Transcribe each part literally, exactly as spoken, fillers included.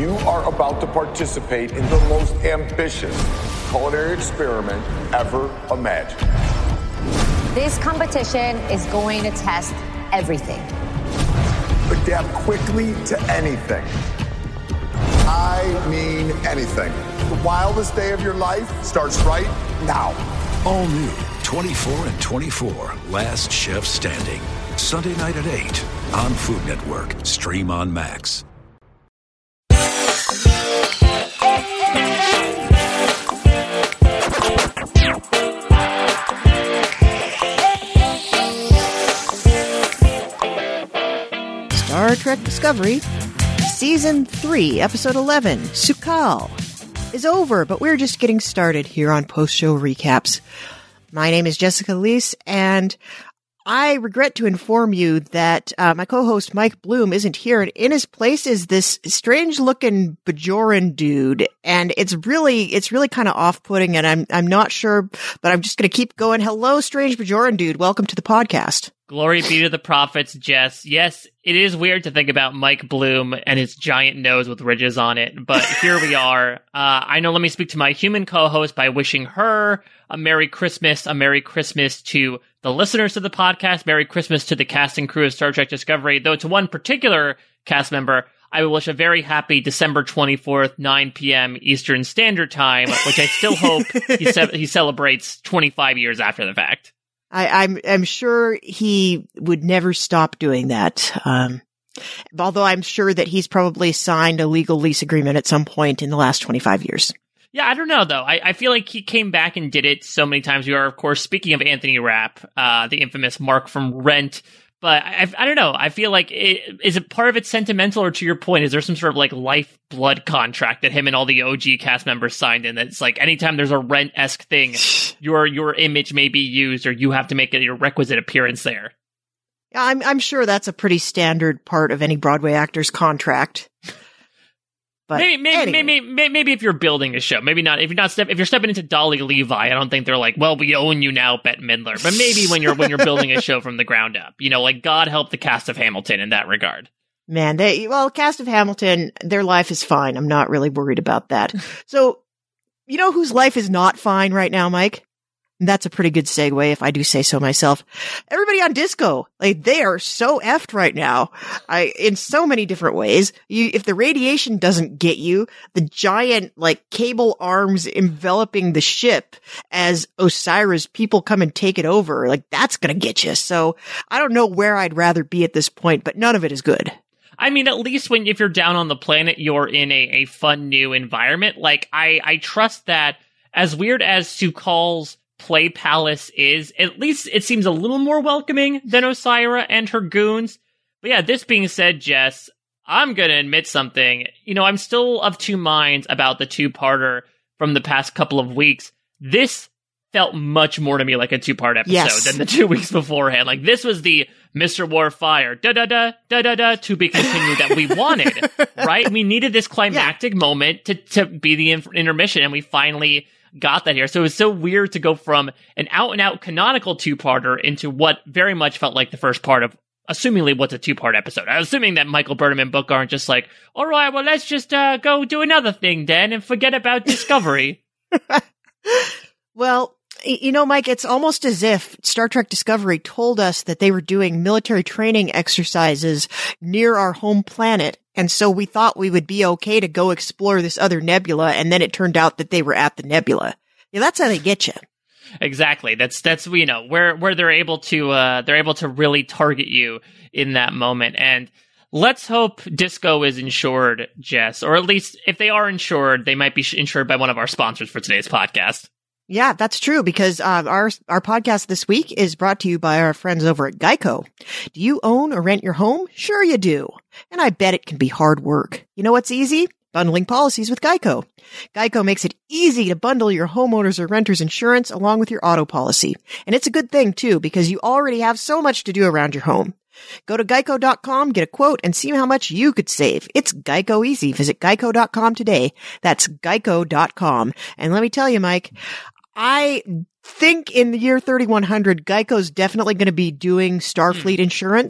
You are about to participate in the most ambitious culinary experiment ever imagined. This competition is going to test everything. Adapt quickly to anything. I mean anything. The wildest day of your life starts right now. All new twenty-four and twenty-four, Last Chef Standing. Sunday night at eight on Food Network. Stream on Max. Star Trek Discovery, Season three, Episode eleven, Su'Kal, is over, but we're just getting started here on Post-Show Recaps. My name is Jessica Leese, and I regret to inform you that uh, my co-host Mike Bloom isn't here, and in his place is this strange-looking Bajoran dude, and it's really, it's really kind of off-putting, and I'm, I'm not sure, but I'm just going to keep going. Hello, strange Bajoran dude. Welcome to the podcast. Glory be to the prophets, Jess. Yes, it is weird to think about Mike Bloom and his giant nose with ridges on it, but here we are. Uh, I know, let me speak to my human co-host by wishing her a Merry Christmas, a Merry Christmas to the listeners of the podcast, Merry Christmas to the cast and crew of Star Trek Discovery, though to one particular cast member, I will wish a very happy December twenty-fourth, nine p.m. Eastern Standard Time, which I still hope he, ce- he celebrates twenty-five years after the fact. I, I'm I'm sure he would never stop doing that. Um, although I'm sure that he's probably signed a legal lease agreement at some point in the last twenty-five years. Yeah, I don't know, though. I, I feel like he came back and did it so many times. We are, of course, speaking of Anthony Rapp, uh, the infamous Mark from Rent. But I, I don't know. I feel like, it, is it part of it sentimental, or to your point, is there some sort of like lifeblood contract that him and all the O G cast members signed in? That's like anytime there's a Rent-esque thing, your your image may be used, or you have to make it your requisite appearance there. Yeah, I'm I'm sure that's a pretty standard part of any Broadway actor's contract. But maybe maybe, anyway. maybe maybe maybe if you're building a show, maybe not. If you're not step, if you're stepping into Dolly Levi, I don't think they're like, well, we own you now, Bette Midler. But maybe when you're when you're building a show from the ground up, you know, like God help the cast of Hamilton in that regard. Man, they well, cast of Hamilton, their life is fine. I'm not really worried about that. So, you know whose life is not fine right now, Mike? That's a pretty good segue, if I do say so myself. Everybody on Disco, like, they are so effed right now. I, in so many different ways. You, if the radiation doesn't get you, the giant, like, cable arms enveloping the ship as Osiris people come and take it over, like, that's gonna get you. So, I don't know where I'd rather be at this point, but none of it is good. I mean, at least when, if you're down on the planet, you're in a, a fun new environment. Like, I, I trust that, as weird as Su'Kal's Play Palace is, at least it seems a little more welcoming than Osira and her goons. But yeah, this being said, Jess, I'm gonna admit something. You know, I'm still of two minds about the two-parter from the past couple of weeks. This felt much more to me like a two-part episode yes. than the two weeks beforehand. Like, this was the Mister Warfire, da-da-da, da-da-da, to be continued that we wanted, right? We needed this climactic yeah. moment to, to be the in- intermission, and we finally got that here. So it was so weird to go from an out-and-out canonical two-parter into what very much felt like the first part of, assumingly, what's a two-part episode. I'm assuming that Michael Burnham and Book aren't just like, all right, well, let's just uh, go do another thing then and forget about Discovery. Well, you know, Mike, it's almost as if Star Trek Discovery told us that they were doing military training exercises near our home planet. And so we thought we would be okay to go explore this other nebula. And then it turned out that they were at the nebula. Yeah, that's how they get you. Exactly. That's, that's, you know, where, where they're able to, uh, they're able to really target you in that moment. And let's hope Disco is insured, Jess, or at least if they are insured, they might be insured by one of our sponsors for today's podcast. Yeah, that's true, because uh, our our podcast this week is brought to you by our friends over at Geico. Do you own or rent your home? Sure you do. And I bet it can be hard work. You know what's easy? Bundling policies with Geico. Geico makes it easy to bundle your homeowner's or renter's insurance along with your auto policy. And it's a good thing, too, because you already have so much to do around your home. Go to geico dot com, get a quote, and see how much you could save. It's Geico easy. Visit geico dot com today. That's geico dot com. And let me tell you, Mike, I think in the year thirty-one hundred, Geico's definitely going to be doing Starfleet insurance.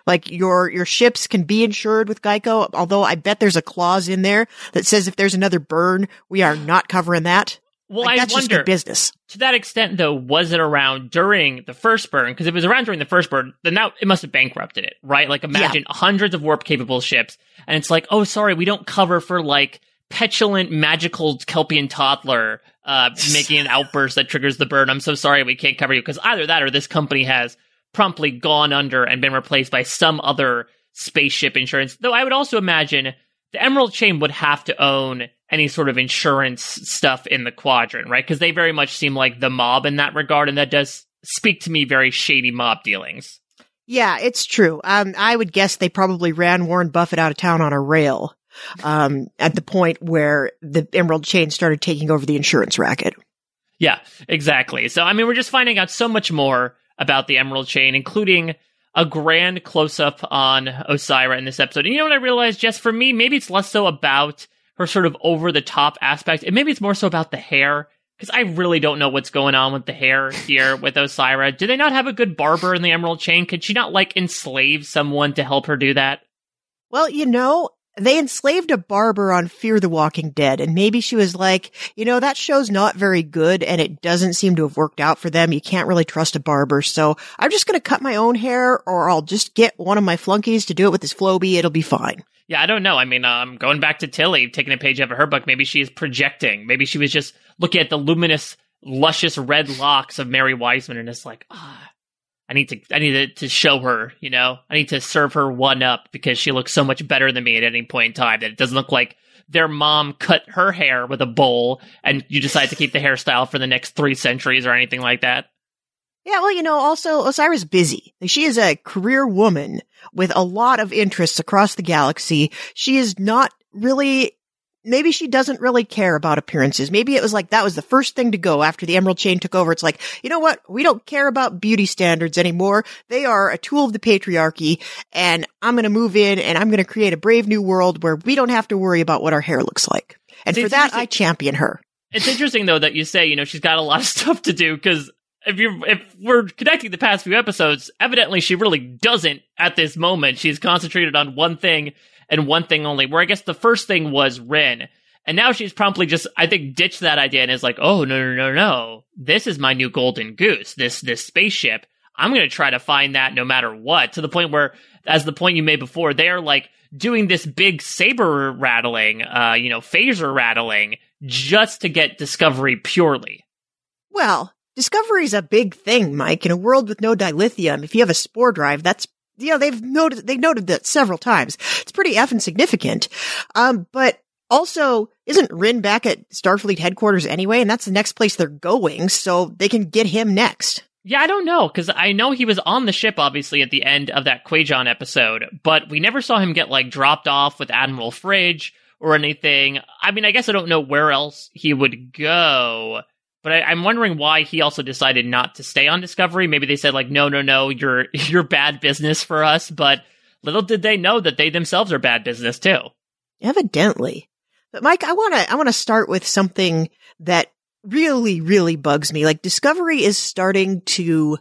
Like your, your ships can be insured with Geico, although I bet there's a clause in there that says if there's another burn, we are not covering that. Well, like, I that's wonder, just good business. To that extent, though, was it around during the first burn? Because if it was around during the first burn, then that, it must have bankrupted it, right? Like, imagine yeah. hundreds of warp-capable ships, and it's like, oh, sorry, we don't cover for, like, petulant, magical Kelpian toddler uh, making an outburst that triggers the burn. I'm so sorry, we can't cover you. Because either that or this company has promptly gone under and been replaced by some other spaceship insurance. Though I would also imagine the Emerald Chain would have to own any sort of insurance stuff in the Quadrant, right? Because they very much seem like the mob in that regard, and that does speak to me very shady mob dealings. Yeah, it's true. Um, I would guess they probably ran Warren Buffett out of town on a rail um, at the point where the Emerald Chain started taking over the insurance racket. Yeah, exactly. So, I mean, we're just finding out so much more about the Emerald Chain, including a grand close-up on Osyraa in this episode. And you know what I realized, Jess? For me, maybe it's less so about her sort of over-the-top aspect, and maybe it's more so about the hair, because I really don't know what's going on with the hair here with Osyraa. Do they not have a good barber in the Emerald Chain? Could she not, like, enslave someone to help her do that? Well, you know, they enslaved a barber on Fear the Walking Dead, and maybe she was like, you know, that show's not very good, and it doesn't seem to have worked out for them. You can't really trust a barber, so I'm just going to cut my own hair, or I'll just get one of my flunkies to do it with this Flowbee. It'll be fine. Yeah, I don't know. I mean, um, going back to Tilly, taking a page out of her book, maybe she is projecting. Maybe she was just looking at the luminous, luscious red locks of Mary Wiseman, and it's like, ah, oh, I need to, I need to, to show her, you know, I need to serve her one up because she looks so much better than me at any point in time that it doesn't look like their mom cut her hair with a bowl and you decide to keep the hairstyle for the next three centuries or anything like that. Yeah, well, you know, also, Osyraa's busy. She is a career woman with a lot of interests across the galaxy. She is not really, maybe she doesn't really care about appearances. Maybe it was like that was the first thing to go after the Emerald Chain took over. It's like, you know what? We don't care about beauty standards anymore. They are a tool of the patriarchy, and I'm going to move in and I'm going to create a brave new world where we don't have to worry about what our hair looks like. And See, for that, I champion her. It's interesting, though, that you say, you know, she's got a lot of stuff to do, because If you if we're connecting the past few episodes, evidently she really doesn't at this moment. She's concentrated on one thing and one thing only, where I guess the first thing was Rin. And now she's promptly just, I think, ditched that idea and is like, oh, no, no, no, no. This is my new golden goose, this this spaceship. I'm going to try to find that no matter what, to the point where, as the point you made before, they are like doing this big saber rattling, uh, you know, phaser rattling, just to get Discovery purely. Well, Discovery's a big thing, Mike. In a world with no dilithium, if you have a spore drive, that's, you know, they've noted, they've noted that several times. It's pretty effing significant. Um, but also, isn't Rin back at Starfleet headquarters anyway? And that's the next place they're going, so they can get him next. Yeah, I don't know, because I know he was on the ship, obviously, at the end of that Quajon episode, but we never saw him get, like, dropped off with Admiral Fridge or anything. I mean, I guess I don't know where else he would go. But I, I'm wondering why he also decided not to stay on Discovery. Maybe they said, like, no, no, no, you're you're bad business for us. But little did they know that they themselves are bad business, too. Evidently. But, Mike, I want to I want to start with something that really, really bugs me. Like, Discovery is starting to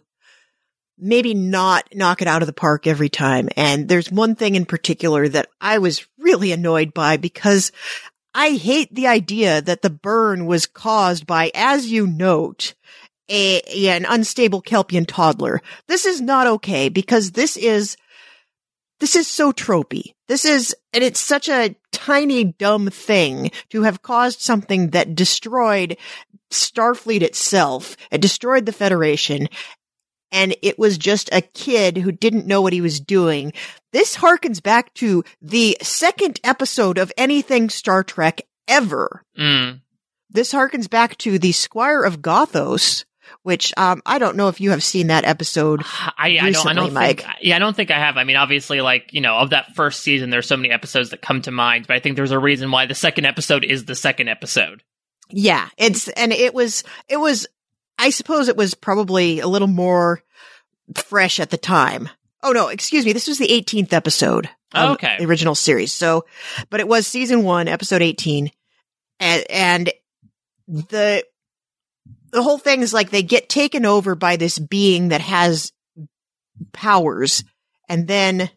maybe not knock it out of the park every time. And there's one thing in particular that I was really annoyed by, because I hate the idea that the burn was caused by, as you note, a, an unstable Kelpian toddler. This is not okay, because this is, this is so tropey. This is, and it's such a tiny, dumb thing to have caused something that destroyed Starfleet itself. It destroyed the Federation. And it was just a kid who didn't know what he was doing. This harkens back to the second episode of anything Star Trek ever. Mm. This harkens back to the Squire of Gothos, which um, I don't know if you have seen that episode I, I recently, don't, I don't Mike. Think, yeah, I don't think I have. I mean, obviously, like, you know, of that first season, there's so many episodes that come to mind, but I think there's a reason why the second episode is the second episode. Yeah, it's, and it was, it was, I suppose it was probably a little more fresh at the time. Oh no, excuse me. This was the eighteenth episode of oh, okay. the original series. So, but it was season one, episode eighteen. And, and the, the whole thing is like they get taken over by this being that has powers, And then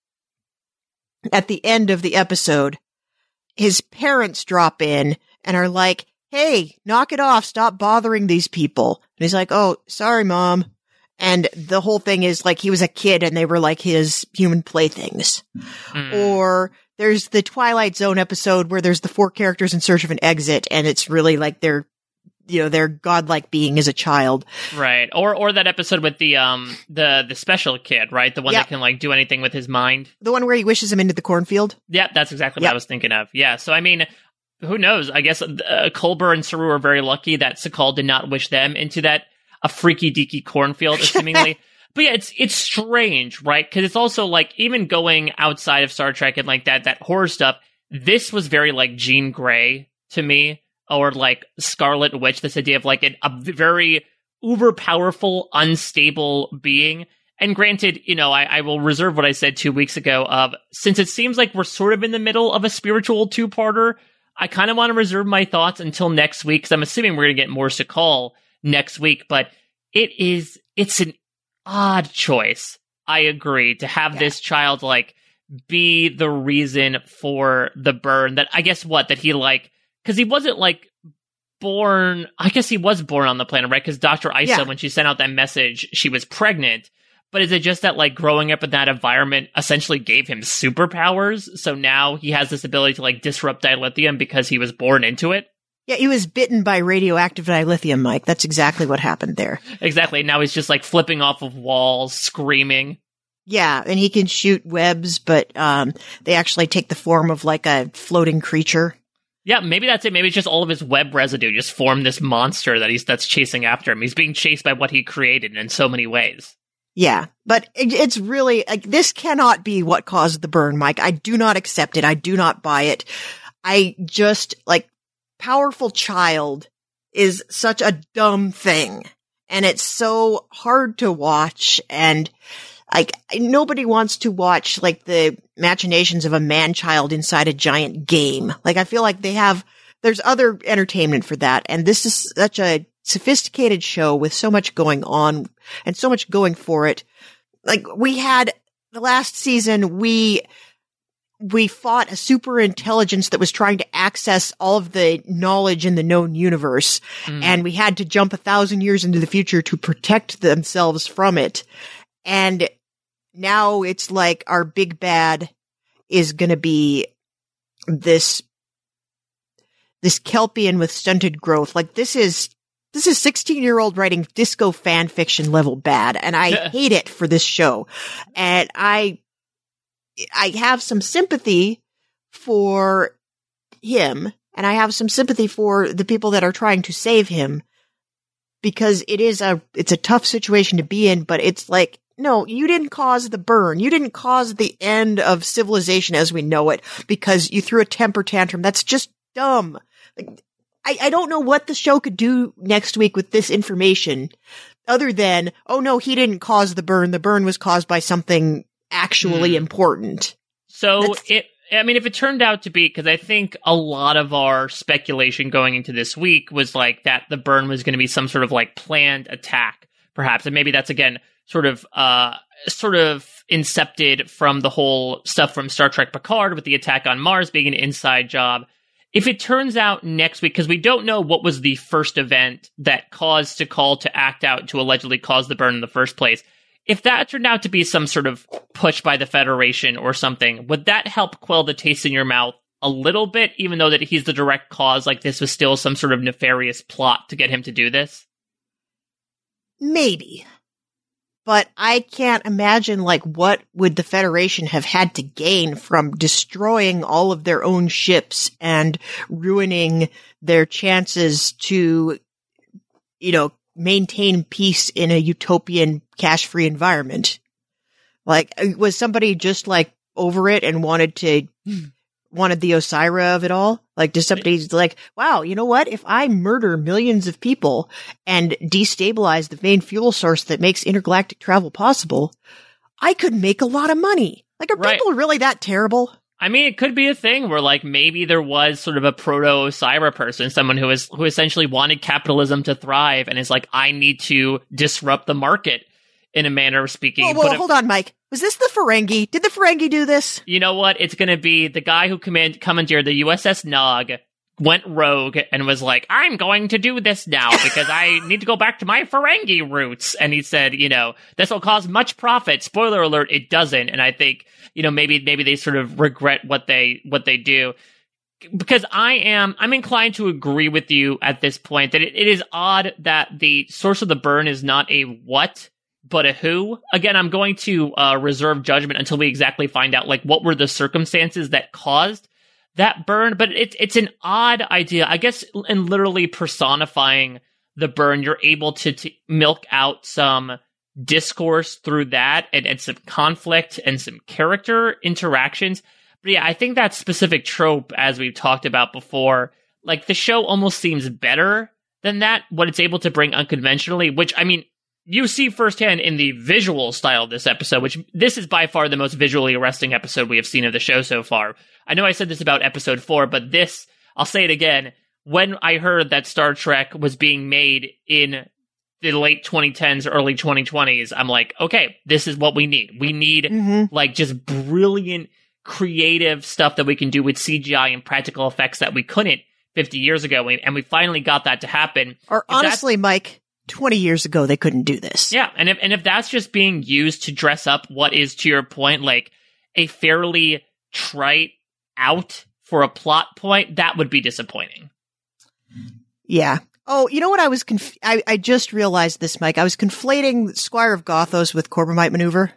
at the end of the episode, his parents drop in and are like, hey, knock it off. Stop bothering these people. And he's like, oh, sorry, Mom. And the whole thing is like he was a kid and they were like his human playthings. Mm. Or there's the Twilight Zone episode where there's the four characters in search of an exit and it's really like they're, you know, their godlike being as a child. Right. Or or that episode with the um the the special kid, right? The one yeah. that can like do anything with his mind. The one where he wishes him into the cornfield? Yeah, that's exactly yep. what I was thinking of. Yeah. So I mean, who knows? I guess uh, Culber and Saru are very lucky that Sakal did not wish them into that a freaky deaky cornfield, seemingly. But yeah, it's it's strange, right? Because it's also like even going outside of Star Trek and like that that horror stuff. This was very like Jean Grey to me, or like Scarlet Witch. This idea of like an, a very uber powerful, unstable being. And granted, you know, I, I will reserve what I said two weeks ago. Of since it seems like we're sort of in the middle of a spiritual two-parter, I kind of want to reserve my thoughts until next week because I'm assuming we're going to get more Sakal next week. But it is it's an odd choice. I agree to have yeah. this child like be the reason for the burn. That I guess what that he like because he wasn't like born. I guess he was born on the planet, right? Because Doctor Isa, yeah. when she sent out that message, she was pregnant. But is it just that, like, growing up in that environment essentially gave him superpowers? So now he has this ability to, like, disrupt dilithium because he was born into it? Yeah, he was bitten by radioactive dilithium, Mike. That's exactly what happened there. Exactly. Now he's just, like, flipping off of walls, screaming. Yeah, and he can shoot webs, but um, they actually take the form of, like, a floating creature. Yeah, maybe that's it. Maybe it's just all of his web residue just formed this monster that he's that's chasing after him. He's being chased by what he created in so many ways. Yeah, but it, it's really, like, this cannot be what caused the burn, Mike. I do not accept it. I do not buy it. I just, like, powerful child is such a dumb thing. And it's so hard to watch. And, like, nobody wants to watch, like, the machinations of a man-child inside a giant game. Like, I feel like they have, there's other entertainment for that. And this is such a sophisticated show with so much going on and so much going for it. Like we had the last season, we, we fought a super intelligence that was trying to access all of the knowledge in the known universe. Mm. And we had to jump a thousand years into the future to protect themselves from it. And now it's like our big bad is going to be this, this Kelpian with stunted growth. Like this is, This is sixteen-year-old writing disco fan fiction level bad, and I hate it for this show. And I, I have some sympathy for him, and I have some sympathy for the people that are trying to save him, because it is a, it's a tough situation to be in, but it's like, no, you didn't cause the burn. You didn't cause the end of civilization as we know it because you threw a temper tantrum. That's just dumb. Like, I, I don't know what the show could do next week with this information other than, oh no, he didn't cause the burn. The burn was caused by something actually mm. important. So That's- it, I mean, if it turned out to be, because I think a lot of our speculation going into this week was like that the burn was going to be some sort of like planned attack, perhaps. And maybe that's again, sort of, uh, sort of incepted from the whole stuff from Star Trek Picard with the attack on Mars being an inside job. If it turns out next week, because we don't know what was the first event that caused Sakal to act out to allegedly cause the burn in the first place, if that turned out to be some sort of push by the Federation or something, would that help quell the taste in your mouth a little bit, even though that he's the direct cause, like this was still some sort of nefarious plot to get him to do this? Maybe. But I can't imagine, like, what would the Federation have had to gain from destroying all of their own ships and ruining their chances to, you know, maintain peace in a utopian cash-free environment? Like, was somebody just, like, over it and wanted to, wanted the Osira of it all? Like, does somebody like, wow, you know what? If I murder millions of people and destabilize the main fuel source that makes intergalactic travel possible, I could make a lot of money. Like, are right. people really that terrible? I mean, it could be a thing where, like, maybe there was sort of a proto-Osira person, someone who is who essentially wanted capitalism to thrive and is like, I need to disrupt the market in a manner of speaking. Whoa, whoa, hold on, Mike. Was this the Ferengi? Did the Ferengi do this? You know what? It's going to be the guy who command- commandeered the U S S Nog, went rogue, and was like, I'm going to do this now because I need to go back to my Ferengi roots. And he said, you know, this will cause much profit. Spoiler alert, it doesn't. And I think, you know, maybe maybe they sort of regret what they what they do. Because I am, I'm inclined to agree with you at this point that it, it is odd that the source of the burn is not a what, but a who. Again, I'm going to uh, reserve judgment until we exactly find out, like, what were the circumstances that caused that burn. But it's it's an odd idea. I guess in literally personifying the burn, you're able to, to milk out some discourse through that and, and some conflict and some character interactions. But yeah, I think that specific trope, as we've talked about before, like the show almost seems better than that, what it's able to bring unconventionally, which, I mean, you see firsthand in the visual style of this episode, which this is by far the most visually arresting episode we have seen of the show so far. I know I said this about episode four, but this, I'll say it again, when I heard that Star Trek was being made in the late twenty tens, early twenty twenties, I'm like, okay, this is what we need. We need, mm-hmm. like, just brilliant, creative stuff that we can do with C G I and practical effects that we couldn't fifty years ago, and we finally got that to happen. Or if honestly, Mike, twenty years ago they couldn't do this. Yeah, and if and if that's just being used to dress up what is, to your point, like a fairly trite out for a plot point, that would be disappointing. Yeah. Oh, you know what? I was conf- I, I just realized this, Mike. I was conflating Squire of Gothos with Corbomite Maneuver.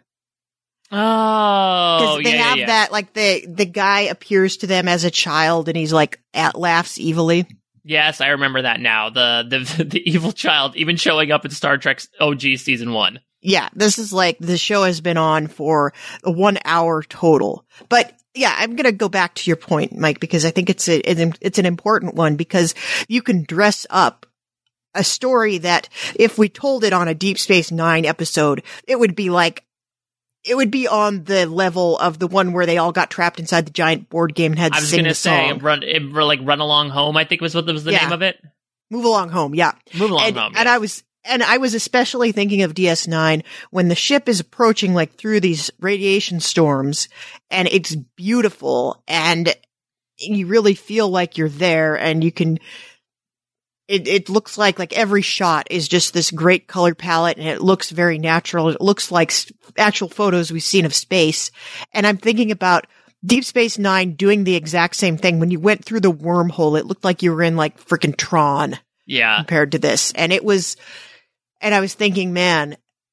Oh, because they yeah, have yeah, yeah. that, like the the guy appears to them as a child, and he's like at laughs evilly. Yes, I remember that now. The the the evil child even showing up in Star Trek's O G season one. Yeah, this is like the show has been on for a one hour total. But yeah, I'm gonna go back to your point, Mike, because I think it's a it's an important one, because you can dress up a story that if we told it on a Deep Space Nine episode, it would be like. It would be on the level of the one where they all got trapped inside the giant board game and had to I was sing gonna the say, song. run, it, like Run Along Home, I think was what was the Yeah. name of it. Move Along Home, yeah. Move Along and, Home. And yes. I was, and I was especially thinking of D S nine when the ship is approaching like through these radiation storms, and it's beautiful, and you really feel like you're there, and you can. It, it looks like, like every shot is just this great color palette, and it looks very natural. It looks like s- actual photos we've seen of space. And I'm thinking about Deep Space Nine doing the exact same thing. When you went through the wormhole, it looked like you were in like freaking Tron Yeah. compared to this. And it was, and I was thinking, man,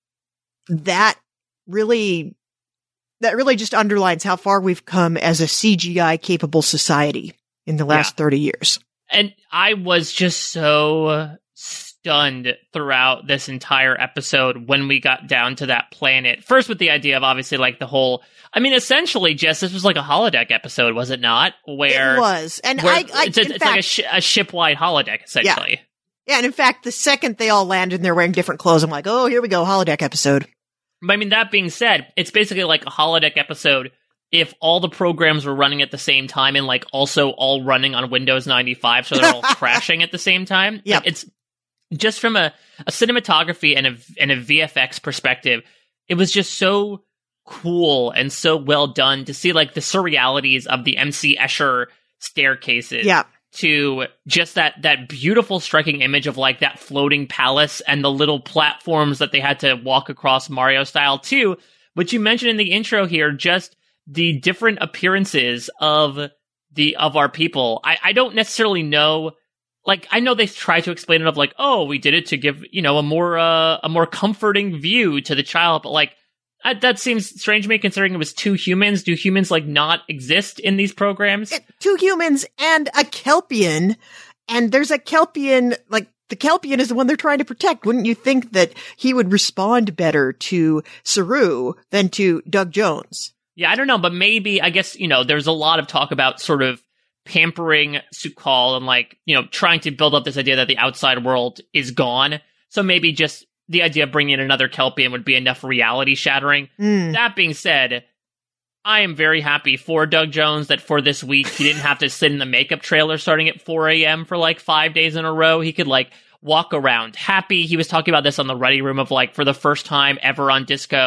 that really, that really just underlines how far we've come as a C G I capable society in the last Yeah. thirty years. And I was just so stunned throughout this entire episode when we got down to that planet. First with the idea of obviously like the whole, I mean, essentially, Jess, this was like a holodeck episode, was it not? Where It was. And where I, I it's, a, in it's fact, like a, sh- a ship-wide holodeck, essentially. yeah, and in fact, the second they all landed and they're wearing different clothes, I'm like, oh, here we go, holodeck episode. But I mean, that being said, it's basically like a holodeck episode if all the programs were running at the same time and like also all running on Windows ninety-five, so they're all crashing at the same time. Yep. Like, it's just from a, a cinematography and a, and a V F X perspective, it was just so cool and so well done to see like the surrealities of the M C Escher staircases. Yeah. To just that that beautiful striking image of like that floating palace and the little platforms that they had to walk across Mario style too, which you mentioned in the intro here, just the different appearances of the of our people. I, I don't necessarily know, like I know they try to explain it of like, oh, we did it to give, you know, a more uh, a more comforting view to the child, but like I, that seems strange to me considering it was two humans. Do humans like not exist in these programs? It, two humans and a Kelpian, and there's a Kelpian, like, the Kelpian is the one they're trying to protect. Wouldn't you think that he would respond better to Saru than to Doug Jones? Yeah, I don't know, but maybe, I guess, you know, there's a lot of talk about sort of pampering Su'Kal and, like, you know, trying to build up this idea that the outside world is gone. So maybe just the idea of bringing in another Kelpian would be enough reality shattering. Mm. That being said, I am very happy for Doug Jones that for this week, he didn't have to sit in the makeup trailer starting at four a.m. for, like, five days in a row. He could, like, walk around happy. He was talking about this on the Ready Room of, like, for the first time ever on Disco,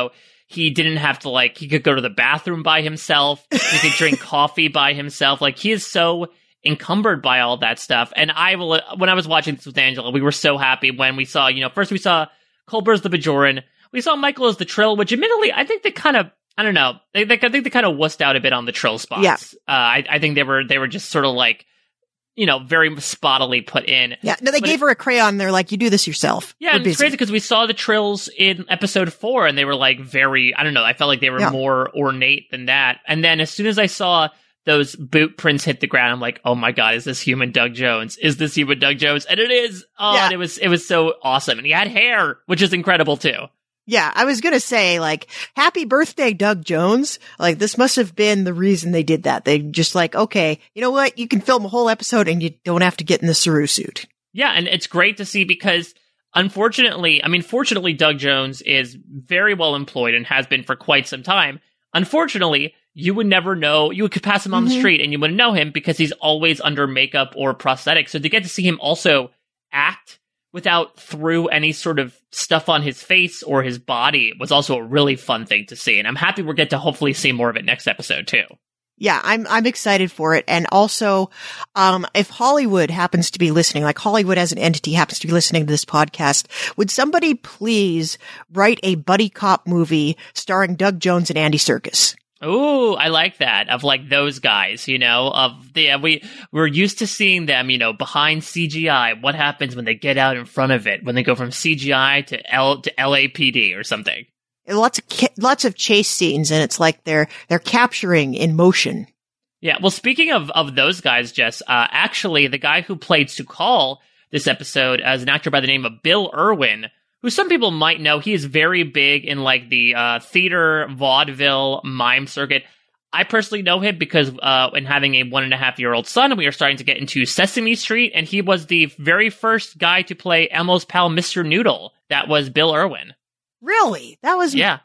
He didn't have to, like, he could go to the bathroom by himself. He could drink coffee by himself. Like, he is so encumbered by all that stuff. And I will, when I was watching this with Angela, we were so happy when we saw, you know, first we saw Culber as the Bajoran. We saw Michael as the Trill, which admittedly, I think they kind of, I don't know, they, they, I think they kind of wussed out a bit on the Trill spots. Yeah. Uh, I, I think they were, they were just sort of like, you know, very spottily put in. Yeah, no, they but gave it, her a crayon. They're like, you do this yourself. Yeah, We're and it's busy. crazy because we saw the Trills in episode four, and they were like very, I don't know, I felt like they were Yeah. more ornate than that. And then as soon as I saw those boot prints hit the ground, I'm like, oh my god, is this human Doug Jones? Is this human Doug Jones? And it is. Oh, Yeah. and it was, it was so awesome. And he had hair, which is incredible too. Yeah, I was going to say, like, happy birthday, Doug Jones. Like, this must have been the reason they did that. They just like, okay, you know what? You can film a whole episode and you don't have to get in the Saru suit. Yeah, and it's great to see because, unfortunately, I mean, fortunately, Doug Jones is very well employed and has been for quite some time. Unfortunately, you would never know, you could pass him on Mm-hmm. the street and you wouldn't know him because he's always under makeup or prosthetics. So to get to see him also act without through any sort of stuff on his face or his body was also a really fun thing to see. And I'm happy we'll get to hopefully see more of it next episode too. Yeah, I'm I'm excited for it. And also, um, if Hollywood happens to be listening, like Hollywood as an entity happens to be listening to this podcast, would somebody please write a buddy cop movie starring Doug Jones and Andy Serkis? Ooh, I like that. Of like those guys, you know, of the, we, we're used to seeing them, you know, behind C G I. What happens when they get out in front of it? When they go from C G I to L to L A P D or something. Lots of, ca- lots of chase scenes, and it's like they're, they're capturing in motion. Yeah. Well, speaking of, of those guys, Jess, uh, actually the guy who played Sukal this episode as an actor by the name of Bill Irwin, who some people might know, he is very big in like the uh, theater, vaudeville, mime circuit. I personally know him because uh, in having a one and a half year old son, we are starting to get into Sesame Street, and he was the very first guy to play Elmo's pal, Mister Noodle. That was Bill Irwin. Really? That was Yeah.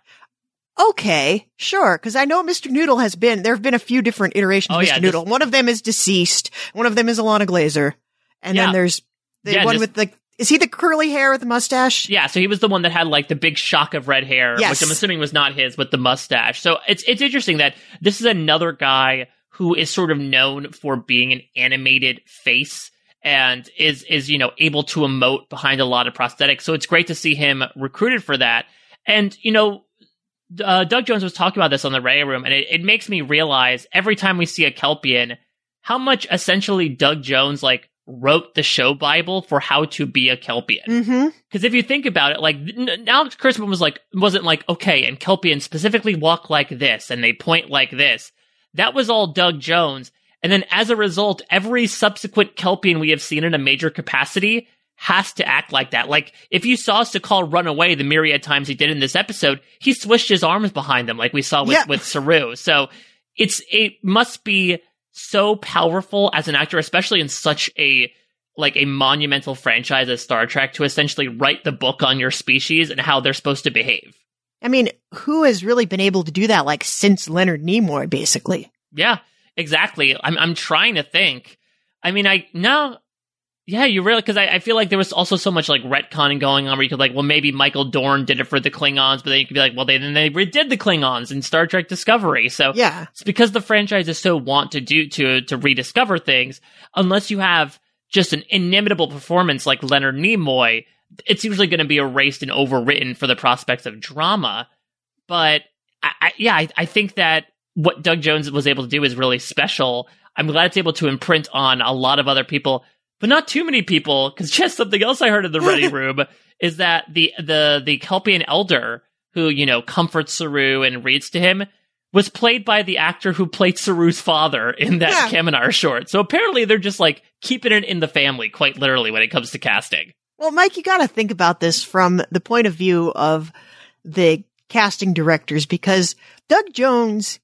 Okay, sure. Because I know Mister Noodle has been, there have been a few different iterations Oh, of Mister yeah, Noodle. just- One of them is deceased. One of them is Alana Glazer. And Yeah. then there's the Yeah, one just- with the, is he the curly hair with the mustache? Yeah, so he was the one that had like the big shock of red hair, Yes. which I'm assuming was not his, with the mustache. So it's it's interesting that this is another guy who is sort of known for being an animated face and is is you know able to emote behind a lot of prosthetics. So it's great to see him recruited for that. And you know, uh, Doug Jones was talking about this on the Ray Room, and it, it makes me realize every time we see a Kelpian, how much essentially Doug Jones like wrote the show Bible for how to be a Kelpian. Mm-hmm. Because if you think about it, like n- Alex Kurtzman was like, wasn't like, okay, and Kelpians specifically walk like this and they point like this. That was all Doug Jones. And then as a result, every subsequent Kelpian we have seen in a major capacity has to act like that. Like if you saw Sukal run away the myriad times he did in this episode, he swished his arms behind him like we saw with, Yeah. with Saru. So it's, it must be so powerful as an actor, especially in such a like a monumental franchise as Star Trek, to essentially write the book on your species and how they're supposed to behave. I mean, who has really been able to do that, like, since Leonard Nimoy, basically? Yeah, exactly. I'm I'm trying to think. I mean, I no, yeah, you really because I, I feel like there was also so much like retconning going on where you could like, well, maybe Michael Dorn did it for the Klingons, but then you could be like, well, they then they redid the Klingons in Star Trek Discovery. So Yeah. it's because the franchise is so want to do to to rediscover things. Unless you have just an inimitable performance like Leonard Nimoy, it's usually going to be erased and overwritten for the prospects of drama. But I, I, yeah, I, I think that what Doug Jones was able to do is really special. I'm glad it's able to imprint on a lot of other people, but not too many people. Because just something else I heard in the Ready Room is that the the the Kelpian elder who you know comforts Saru and reads to him was played by the actor who played Saru's father in that Yeah. Kaminar short. So apparently they're just like keeping it in the family, quite literally, when it comes to casting. Well, Mike, you got to think about this from the point of view of the casting directors, because Doug Jones,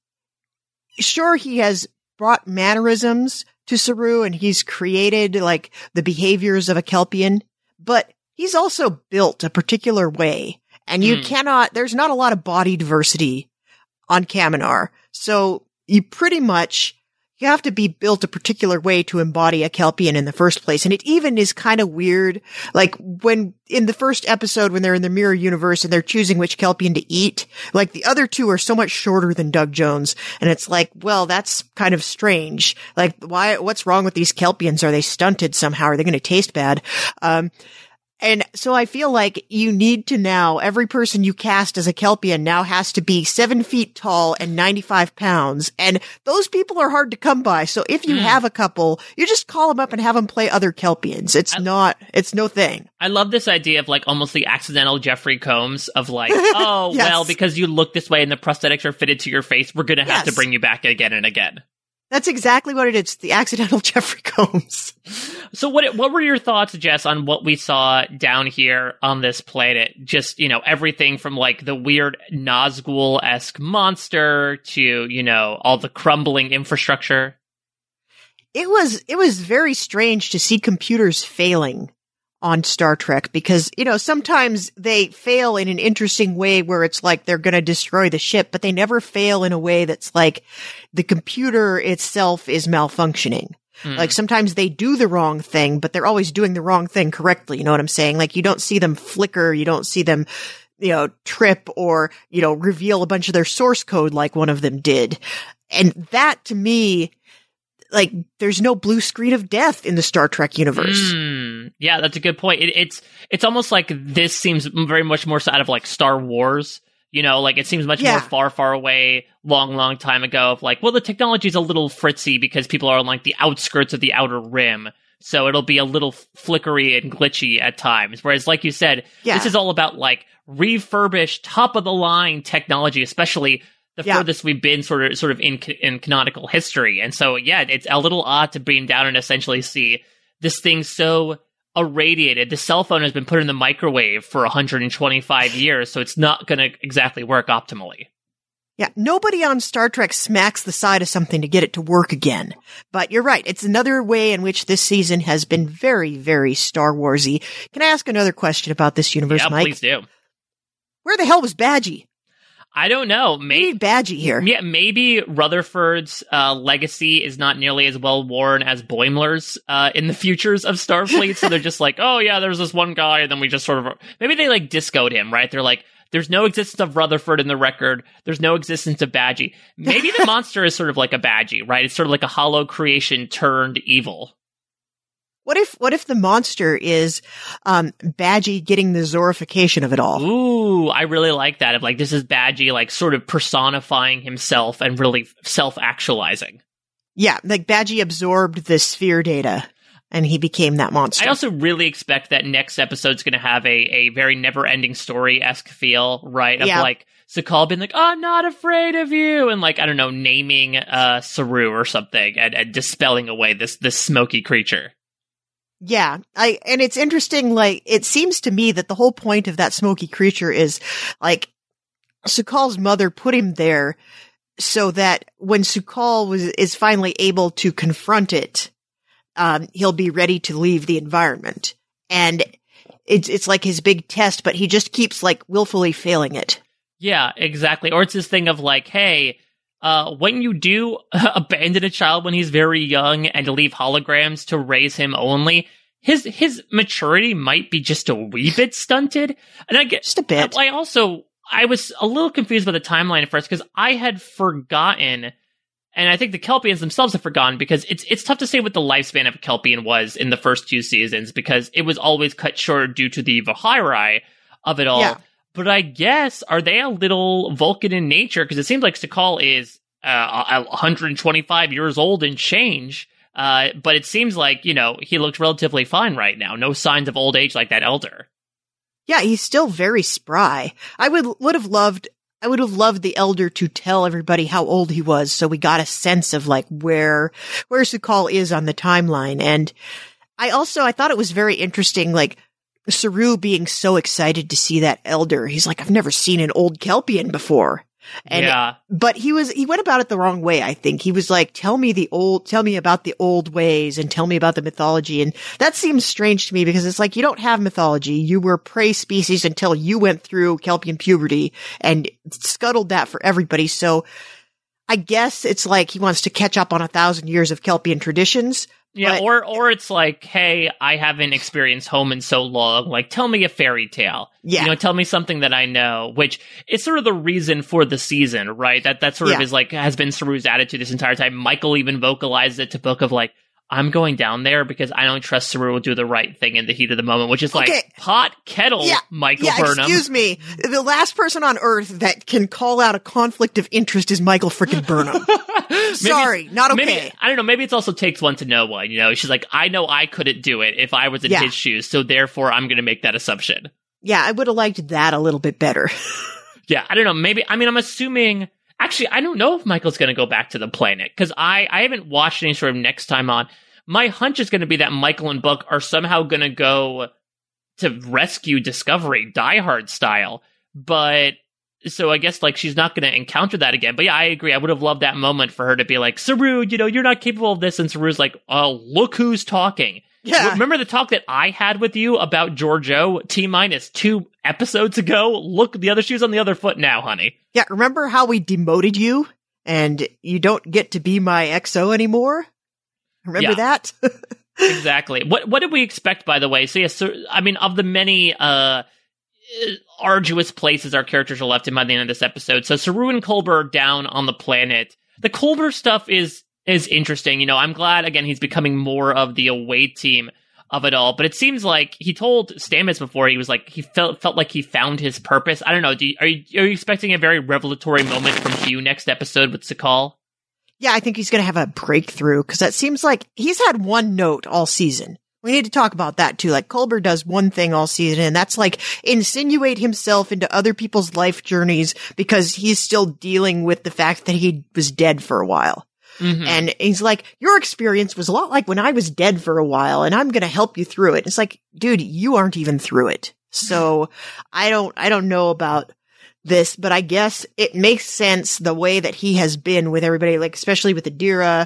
sure, he has brought mannerisms to Saru and he's created like the behaviors of a Kelpian, but he's also built a particular way, and you Mm. cannot, there's not a lot of body diversity on Kaminar. So you pretty much you have to be built a particular way to embody a Kelpian in the first place. And it even is kind of weird. Like when in the first episode, when they're in the mirror universe and they're choosing which Kelpian to eat, like the other two are so much shorter than Doug Jones. And it's like, well, that's kind of strange. Like why, what's wrong with these Kelpians? Are they stunted somehow? Are they going to taste bad? Um, And so I feel like you need to now, every person you cast as a Kelpian now has to be seven feet tall and ninety-five pounds. And those people are hard to come by. So if you mm. have a couple, you just call them up and have them play other Kelpians. It's I, not, it's no thing. I love this idea of like almost the accidental Jeffrey Combs of like, oh, yes. well, because you look this way and the prosthetics are fitted to your face, we're going to have yes. to bring you back again and again. That's exactly what it is. The accidental Jeffrey Combs. So what what were your thoughts, Jess, on what we saw down here on this planet? Just, you know, everything from like the weird Nazgul-esque monster to, you know, all the crumbling infrastructure. It was it was very strange to see computers failing on Star Trek because, you know, sometimes they fail in an interesting way where it's like they're going to destroy the ship, but they never fail in a way that's like the computer itself is malfunctioning. Mm. Like sometimes they do the wrong thing, but they're always doing the wrong thing correctly. You know what I'm saying? Like you don't see them flicker. You don't see them, you know, trip or, you know, reveal a bunch of their source code like one of them did. And that to me, like, there's no blue screen of death in the Star Trek universe. Mm, yeah, that's a good point. It, it's it's almost like this seems very much more so out of like Star Wars. You know, like it seems much yeah. more far, far away, long, long time ago. Of like, well, the technology's a little fritzy because people are on like the outskirts of the outer rim, so it'll be a little flickery and glitchy at times. Whereas, like you said, yeah. this is all about like refurbished, top of the line technology, especially the yeah. furthest we've been sort of sort of in in canonical history. And so, yeah, it's a little odd to beam down and essentially see this thing so irradiated. The cell phone has been put in the microwave for one hundred twenty-five years, so it's not going to exactly work optimally. Yeah, nobody on Star Trek smacks the side of something to get it to work again. But you're right. It's another way in which this season has been very, very Star Warsy. Can I ask another question about this universe, yeah, Mike? Please do. Where the hell was Badgie? I don't know. Maybe Badgie here. Yeah, maybe Rutherford's uh, legacy is not nearly as well worn as Boimler's uh, in the futures of Starfleet. So they're just like, oh yeah, there's this one guy, and then we just sort of maybe they like discoed him, right? They're like, there's no existence of Rutherford in the record. There's no existence of Badgie. Maybe the monster is sort of like a Badgie, right? It's sort of like a hollow creation turned evil. What if, what if the monster is, um, Badgie getting the Zorification of it all? Ooh, I really like that. Of like, this is Badgie, like, sort of personifying himself and really self-actualizing. Yeah, like Badgie absorbed the sphere data and he became that monster. I also really expect that next episode's going to have a, a very never-ending story-esque feel, right? Of yeah. like, Su'Kal being like, oh, I'm not afraid of you, and like, I don't know, naming, uh, Saru or something and, and dispelling away this, this smoky creature. Yeah, I, and it's interesting, like, it seems to me that the whole point of that smoky creature is, like, Su'Kal's mother put him there so that when Su'Kal was, is finally able to confront it, um, he'll be ready to leave the environment. And it's, it's like his big test, but he just keeps, like, willfully failing it. Yeah, exactly. Or it's this thing of, like, hey, Uh, when you do abandon a child when he's very young and leave holograms to raise him only, his his maturity might be just a wee bit stunted. And I get just a bit. I, I also I was a little confused by the timeline at first because I had forgotten, and I think the Kelpians themselves have forgotten because it's it's tough to say what the lifespan of a Kelpian was in the first two seasons because it was always cut short due to the Vahiri of it all. Yeah. But I guess, are they a little Vulcan in nature? Because it seems like Su'Kal is uh, one hundred twenty-five years old and change. Uh, but it seems like, you know, he looks relatively fine right now. No signs of old age like that elder. Yeah, he's still very spry. I would would have loved, I would have loved the elder to tell everybody how old he was, so we got a sense of like where where Su'Kal is on the timeline. And I also I thought it was very interesting, like, Saru being so excited to see that elder. He's like, I've never seen an old Kelpian before. And, yeah. But he was, he went about it the wrong way, I think. He was like, tell me the old, tell me about the old ways and tell me about the mythology. And that seems strange to me because it's like, you don't have mythology. You were prey species until you went through Kelpian puberty and scuttled that for everybody. So I guess it's like he wants to catch up on a thousand years of Kelpian traditions. Yeah, but- or or it's like, hey, I haven't experienced home in so long. Like, tell me a fairy tale. Yeah. You know, tell me something that I know, which is sort of the reason for the season, right? That that sort Yeah. of is like, has been Saru's attitude this entire time. Michael even vocalized it to Book of like, I'm going down there because I don't trust Saru will do the right thing in the heat of the moment, which is like, Okay. hot kettle, Yeah, Michael yeah, Burnham. excuse me. The last person on Earth that can call out a conflict of interest is Michael frickin' Burnham. Sorry, it's- not okay. Maybe, I don't know. Maybe it's also takes one to know one. You know, she's like, I know I couldn't do it if I was in Yeah. his shoes, so therefore I'm going to make that assumption. Yeah, I would have liked that a little bit better. Yeah, I don't know. Maybe, I mean, I'm assuming, actually, I don't know if Michael's going to go back to the planet, because I, I haven't watched any sort of next time on. My hunch is going to be that Michael and Book are somehow going to go to rescue Discovery, Die Hard style. But, so I guess, like, she's not going to encounter that again. But yeah, I agree. I would have loved that moment for her to be like, Saru, you know, you're not capable of this. And Saru's like, oh, look who's talking. Yeah. Remember the talk that I had with you about Giorgio T minus two episodes ago? Look, the other shoe's on the other foot now, honey. Yeah, remember how we demoted you and you don't get to be my X O anymore? Remember Yeah. that? Exactly. What what did we expect, by the way? So, yes, so, I mean, of the many uh, arduous places our characters are left in by the end of this episode, so Saru and Culber are down on the planet. The Culber stuff is is interesting. You know, I'm glad, again, he's becoming more of the away team of it all, but it seems like he told Stamets before, he was like, he felt felt like he found his purpose. I don't know. Do you, are, you, are you expecting a very revelatory moment from Hugh next episode with Sakal? Yeah, I think he's going to have a breakthrough because that seems like he's had one note all season. We need to talk about that too. Like Culber does one thing all season, and that's like insinuate himself into other people's life journeys because he's still dealing with the fact that he was dead for a while. Mm-hmm. And he's like, your experience was a lot like when I was dead for a while, and I'm going to help you through it. It's like, dude, you aren't even through it. So I don't, I don't know about this, but I guess it makes sense the way that he has been with everybody, like especially with Adira.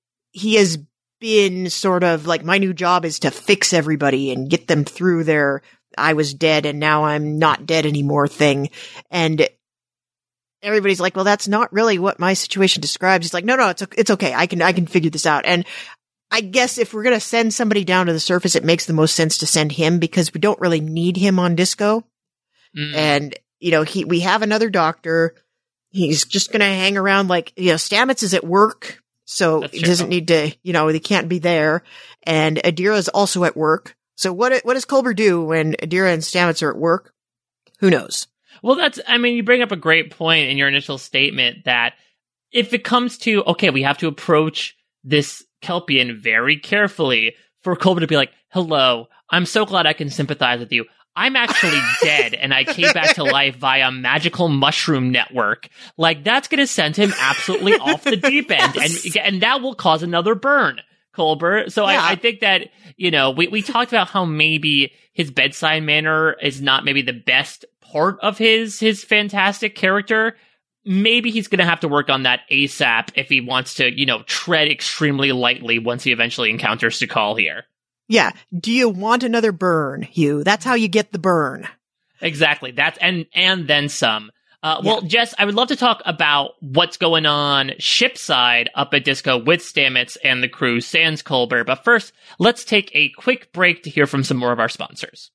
He has been sort of like, my new job is to fix everybody and get them through their I was dead and now I'm not dead anymore thing. And everybody's like, well, that's not really what my situation describes. He's like, no, no, it's it's okay. I can I can figure this out. And I guess if we're going to send somebody down to the surface, it makes the most sense to send him because we don't really need him on Disco. Mm. And you know, he, we have another doctor. He's just going to hang around like, you know, Stamets is at work. So That's he true. doesn't need to, you know, he can't be there. And Adira is also at work. So what, what does Culber do when Adira and Stamets are at work? Who knows? Well, that's, I mean, you bring up a great point in your initial statement that if it comes to, okay, we have to approach this Kelpian very carefully for Culber to be like, hello, I'm so glad I can sympathize with you. I'm actually dead and I came back to life via magical mushroom network. Like, that's going to send him absolutely off the deep end. Yes. And and that will cause another burn, Culber. So Yeah. I, I think that, you know, we, we talked about how maybe his bedside manner is not maybe the best part of his, his fantastic character. Maybe he's going to have to work on that ASAP if he wants to, you know, tread extremely lightly once he eventually encounters Sakal here. Yeah. Do you want another burn, Hugh? That's how you get the burn. Exactly. That's and and then some. Uh, well, Yeah. Jess, I would love to talk about what's going on ship side up at Disco with Stamets and the crew, sans Culber. But first, let's take a quick break to hear from some more of our sponsors.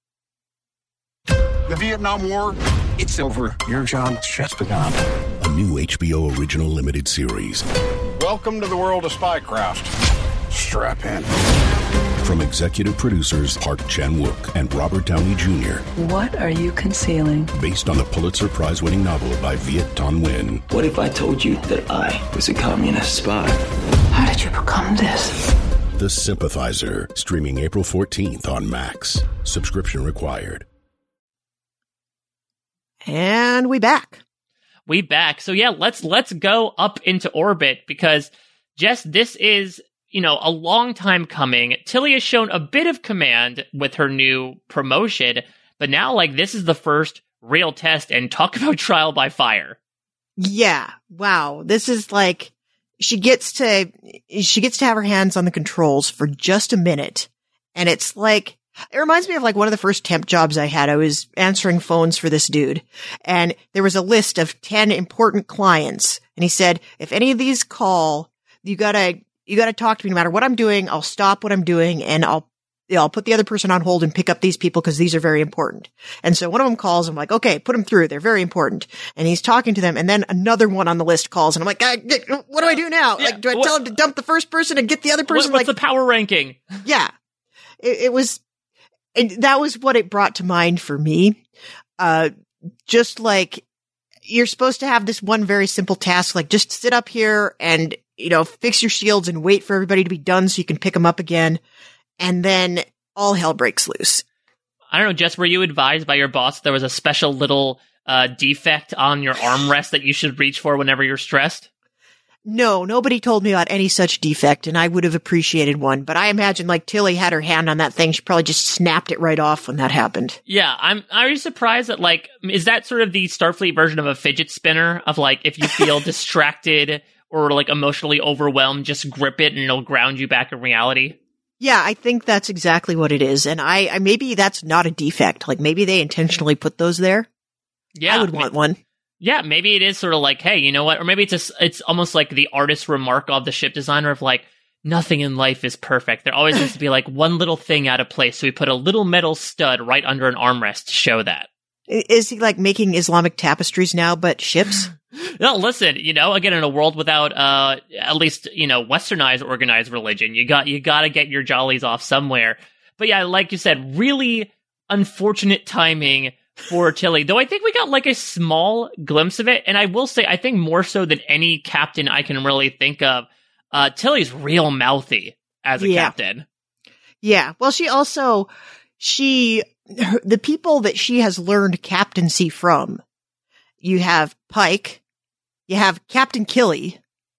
The Vietnam War, it's over. Your job's just begun. A new H B O original limited series Welcome to the world of spycraft. Strap in. from executive producers Park Chan-wook and Robert Downey Junior What are you concealing? Based on the Pulitzer Prize-winning novel by Viet Thanh Nguyen. What if I told you that I was a communist spy? How did you become this? The Sympathizer, streaming April fourteenth on Max. Subscription required. And we back. We back. So yeah, let's let's go up into orbit because Jess, this is, you know, a long time coming. Tilly has shown a bit of command with her new promotion, but now like this is the first real test, and talk about trial by fire. Yeah. Wow. This is like, she gets to, she gets to have her hands on the controls for just a minute. And it's like, it reminds me of like one of the first temp jobs I had. I was answering phones for this dude, and there was a list of ten important clients And he said, if any of these call, you gotta, you gotta talk to me no matter what I'm doing. I'll stop what I'm doing and I'll, you know, I'll put the other person on hold and pick up these people because these are very important. And so one of them calls. I'm like, okay, put them through. They're very important. And he's talking to them. And then another one on the list calls. And I'm like, what do I do now? Yeah, like, do I what, tell him to dump the first person and get the other person? What, what's like, the power ranking? Yeah. It, it was, and that was what it brought to mind for me. Uh, just like you're supposed to have this one very simple task, like just sit up here and, you know, fix your shields and wait for everybody to be done so you can pick them up again. And then all hell breaks loose. I don't know, Jess, were you advised by your boss there was a special little uh, defect on your armrest that you should reach for whenever you're stressed? No, nobody told me about any such defect, and I would have appreciated one. But I imagine, like, Tilly had her hand on that thing. She probably just snapped it right off when that happened. Yeah, I'm are you surprised that, like, is that sort of the Starfleet version of a fidget spinner? Of, like, if you feel distracted or, like, emotionally overwhelmed, just grip it and it'll ground you back in reality? Yeah, I think that's exactly what it is. And I, I maybe that's not a defect. Like, maybe they intentionally put those there. Yeah. I would want one. Yeah, maybe it is sort of like, hey, you know what? Or maybe it's just, it's almost like the artist's remark of the ship designer of like, nothing in life is perfect. There always needs to be like one little thing out of place. So we put a little metal stud right under an armrest to show that. Is he like making Islamic tapestries now, but ships? No, listen, you know, again, in a world without, uh, at least, you know, westernized organized religion, you got, you gotta get your jollies off somewhere. But yeah, like you said, really unfortunate timing for Tilly, though I think we got like a small glimpse of it. And I will say, I think more so than any captain I can really think of, uh, Tilly's real mouthy as a yeah. captain. Yeah. Well, she also, she, the people that she has learned captaincy from, you have Pike, you have Captain Killy,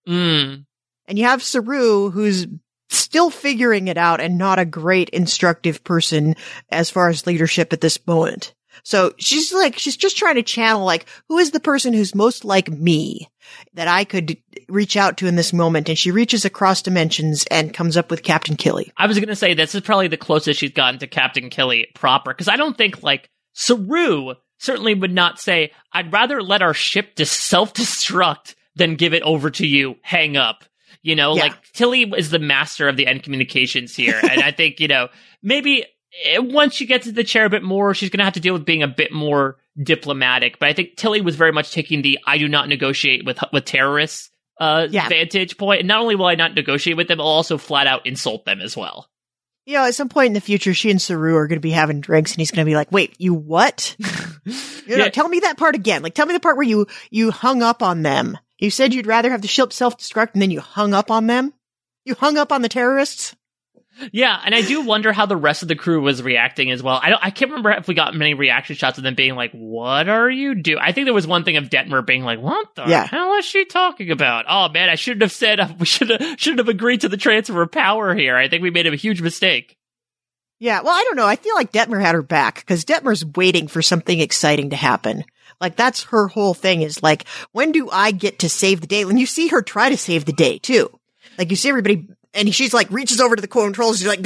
mm. and you have Saru, who's still figuring it out and not a great instructive person as far as leadership at this moment. So she's like, she's just trying to channel, like, who is the person who's most like me that I could reach out to in this moment? And she reaches across dimensions and comes up with Captain Killy. I was going to say, this is probably the closest she's gotten to Captain Killy proper, because I don't think, like, Saru certainly would not say, I'd rather let our ship dis- self-destruct than give it over to you, hang up. You know, yeah. like, Tilly is the master of the end communications here. And I think, you know, maybe once she gets to the chair a bit more, she's going to have to deal with being a bit more diplomatic. But I think Tilly was very much taking the I do not negotiate with with terrorists uh, yeah. vantage point. And not only will I not negotiate with them, I'll also flat out insult them as well. You know, at some point in the future, she and Saru are going to be having drinks, and he's going to be like, wait, you what? you know, yeah. Tell me that part again. Like, tell me the part where you, you hung up on them. You said you'd rather have the ship self-destruct, and then you hung up on them? You hung up on the terrorists? Yeah, and I do wonder how the rest of the crew was reacting as well. I don't. I can't remember if we got many reaction shots of them being like, "What are you doing?" I think there was one thing of Detmer being like, "What the yeah. hell is she talking about?" Oh man, I shouldn't have said. Uh, we should have shouldn't have agreed to the transfer of power here. I think we made a huge mistake. Yeah, well, I don't know. I feel like Detmer had her back because Detmer's waiting for something exciting to happen. Like, that's her whole thing is like, when do I get to save the day? When you see her try to save the day too, like you see everybody. And she's like, reaches over to the controls. She's like,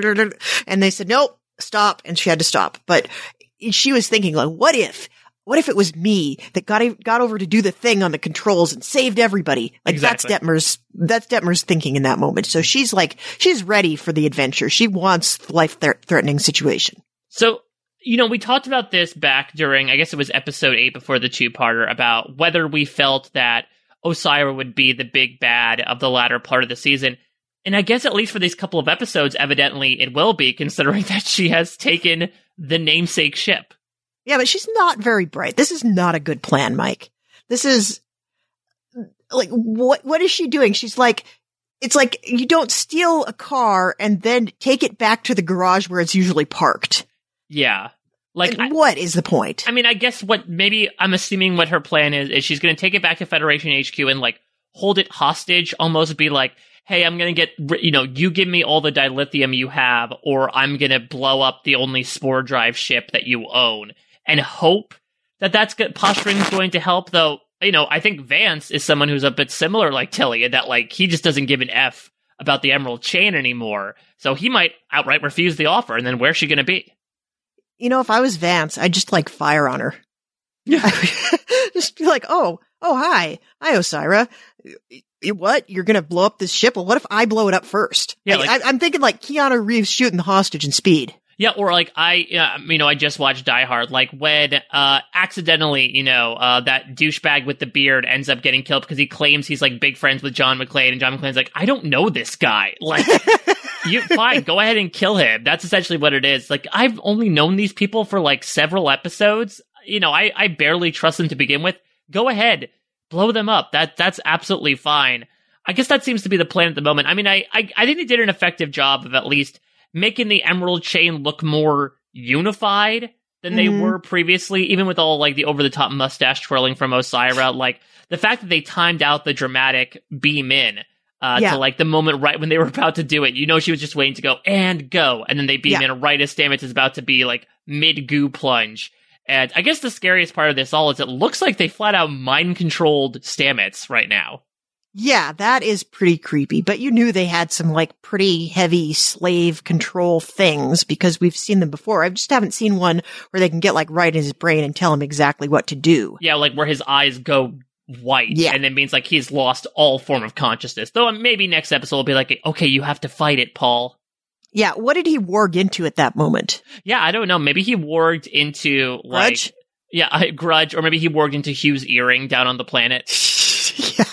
and they said, nope, stop. And she had to stop. But she was thinking like, what if, what if it was me that got, got over to do the thing on the controls and saved everybody? Like exactly. that's Detmer's, that's Detmer's thinking in that moment. So she's like, she's ready for the adventure. She wants the life threatening situation. So, you know, we talked about this back during, I guess it was episode eight before the two-parter about whether we felt that Osyraa would be the big bad of the latter part of the season. And I guess at least for these couple of episodes, evidently it will be, considering that she has taken the namesake ship. Yeah, but she's not very bright. This is not a good plan, Mike. This is, like, what what is she doing? She's like, it's like you don't steal a car and then take it back to the garage where it's usually parked. Yeah. Like, like I, what is the point? I mean, I guess what maybe I'm assuming what her plan is, is she's going to take it back to Federation H Q and, like, hold it hostage, almost be like, hey, I'm going to get, you know, you give me all the dilithium you have, or I'm going to blow up the only spore drive ship that you own, and hope that that's good. Posturing is going to help, though, you know, I think Vance is someone who's a bit similar like Tilly, in that, like, he just doesn't give an F about the Emerald Chain anymore, so he might outright refuse the offer, and then where's she going to be? You know, if I was Vance, I'd just, like, fire on her. Yeah. Just be like, oh, oh, hi. Hi, Osira. What? You're going to blow up this ship? Well, what if I blow it up first? Yeah, I, like, I, I'm thinking like Keanu Reeves shooting the hostage in Speed. Yeah, or like I, uh, you know, I just watched Die Hard. Like when uh, accidentally, you know, uh, that douchebag with the beard ends up getting killed because he claims he's like big friends with John McClane, and John McClane's like, I don't know this guy. Like, you fine, go ahead and kill him. That's essentially what it is. Like, I've only known these people for like several episodes. You know, I, I barely trust them to begin with. Go ahead, blow them up. That that's absolutely fine. I guess that seems to be the plan at the moment. I mean, I I, I think they did an effective job of at least making the Emerald Chain look more unified than they mm-hmm. were previously, even with all like the over-the-top mustache twirling from Osira. Like the fact that they timed out the dramatic beam in uh, yeah. to like the moment right when they were about to do it. You know, she was just waiting to go and go, and then they beam yeah. in right as Stamets is about to be like mid-goo plunge. And I guess the scariest part of this all is it looks like they flat out mind-controlled Stamets right now. Yeah, that is pretty creepy, but you knew they had some like pretty heavy slave control things because we've seen them before. I just haven't seen one where they can get like right in his brain and tell him exactly what to do. Yeah, like where his eyes go white yeah. and it means like he's lost all form of consciousness. Though maybe next episode will be like, okay, you have to fight it, Paul. Yeah, what did he warg into at that moment? Yeah, I don't know. Maybe he warged into like Grudge? Yeah, I, Grudge, or maybe he warged into Hugh's earring down on the planet. yeah.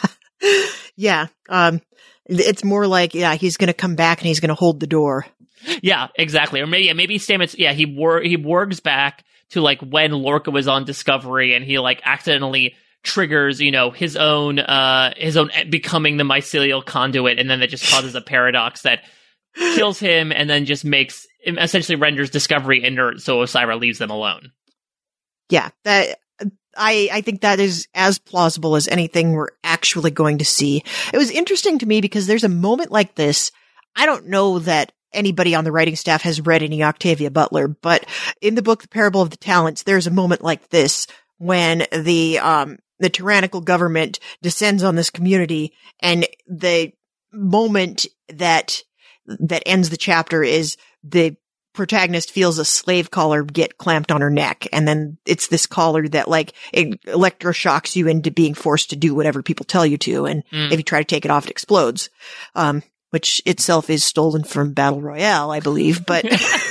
Yeah, um, it's more like, yeah, he's going to come back and he's going to hold the door. Yeah, exactly. Or maybe, yeah, maybe Stamets, yeah, he wor- he wargs back to like when Lorca was on Discovery and he like accidentally triggers, you know, his own, uh, his own becoming the mycelial conduit, and then that just causes a paradox that kills him and then just makes, essentially renders Discovery inert so Osira leaves them alone. Yeah, that... I, I think that is as plausible as anything we're actually going to see. It was interesting to me because there's a moment like this. I don't know that anybody on the writing staff has read any Octavia Butler, but in the book, The Parable of the Talents, there's a moment like this when the, um, the tyrannical government descends on this community, and the moment that, that ends the chapter is the protagonist feels a slave collar get clamped on her neck, and then it's this collar that like it electroshocks you into being forced to do whatever people tell you to, and mm. if you try to take it off, it explodes. Um, which itself is stolen from Battle Royale, I believe, but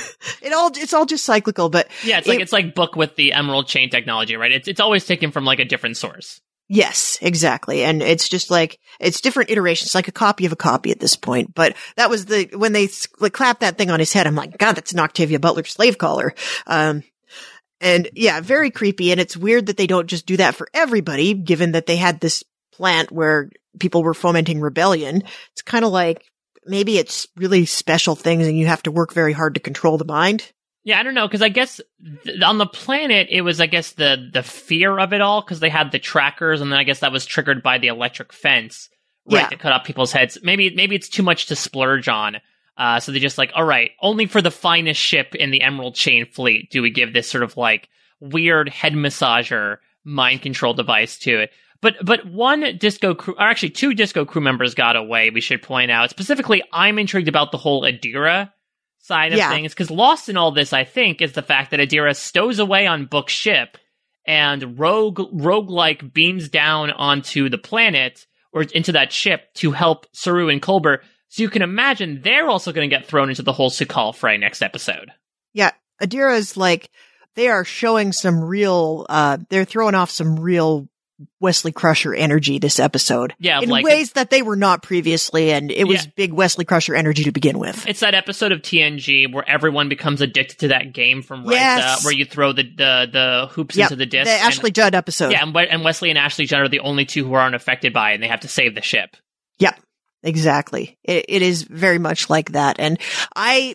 it all it's all just cyclical. But yeah, it's like it, it's like Book with the Emerald Chain technology, right? It's it's always taken from like a different source. Yes, exactly. And it's just like, it's different iterations, like a copy of a copy at this point. But that was the, when they like clapped that thing on his head, I'm like, God, that's an Octavia Butler slave collar. Um, and yeah, very creepy. And it's weird that they don't just do that for everybody, given that they had this plant where people were fomenting rebellion. It's kind of like, maybe it's really special things and you have to work very hard to control the mind. Yeah, I don't know, because I guess th- on the planet, it was, I guess, the, the fear of it all, because they had the trackers, and then I guess that was triggered by the electric fence, right, yeah. to cut off people's heads. Maybe maybe it's too much to splurge on, uh, so they just like, all right, only for the finest ship in the Emerald Chain fleet do we give this sort of, like, weird head massager mind control device to it. But but one Disco crew, or actually two Disco crew members got away, we should point out. Specifically, I'm intrigued about the whole Adira side of yeah. things, because lost in all this, I think, is the fact that Adira stows away on Book's ship, and Rogue roguelike beams down onto the planet, or into that ship, to help Saru and Culber. So you can imagine they're also going to get thrown into the whole Su'Kal fray next episode. Yeah, Adira's like, they are showing some real, uh, they're throwing off some real Wesley Crusher energy this episode. Yeah, in like ways it, that they were not previously, and it was yeah. big Wesley Crusher energy to begin with. It's that episode of T N G where everyone becomes addicted to that game from Risa, yes. where you throw the the, the hoops yep, into the disc. The Ashley and, Judd episode. Yeah, and, and Wesley and Ashley Judd are the only two who aren't affected by it, and they have to save the ship. Yep, exactly. It, it is very much like that, and I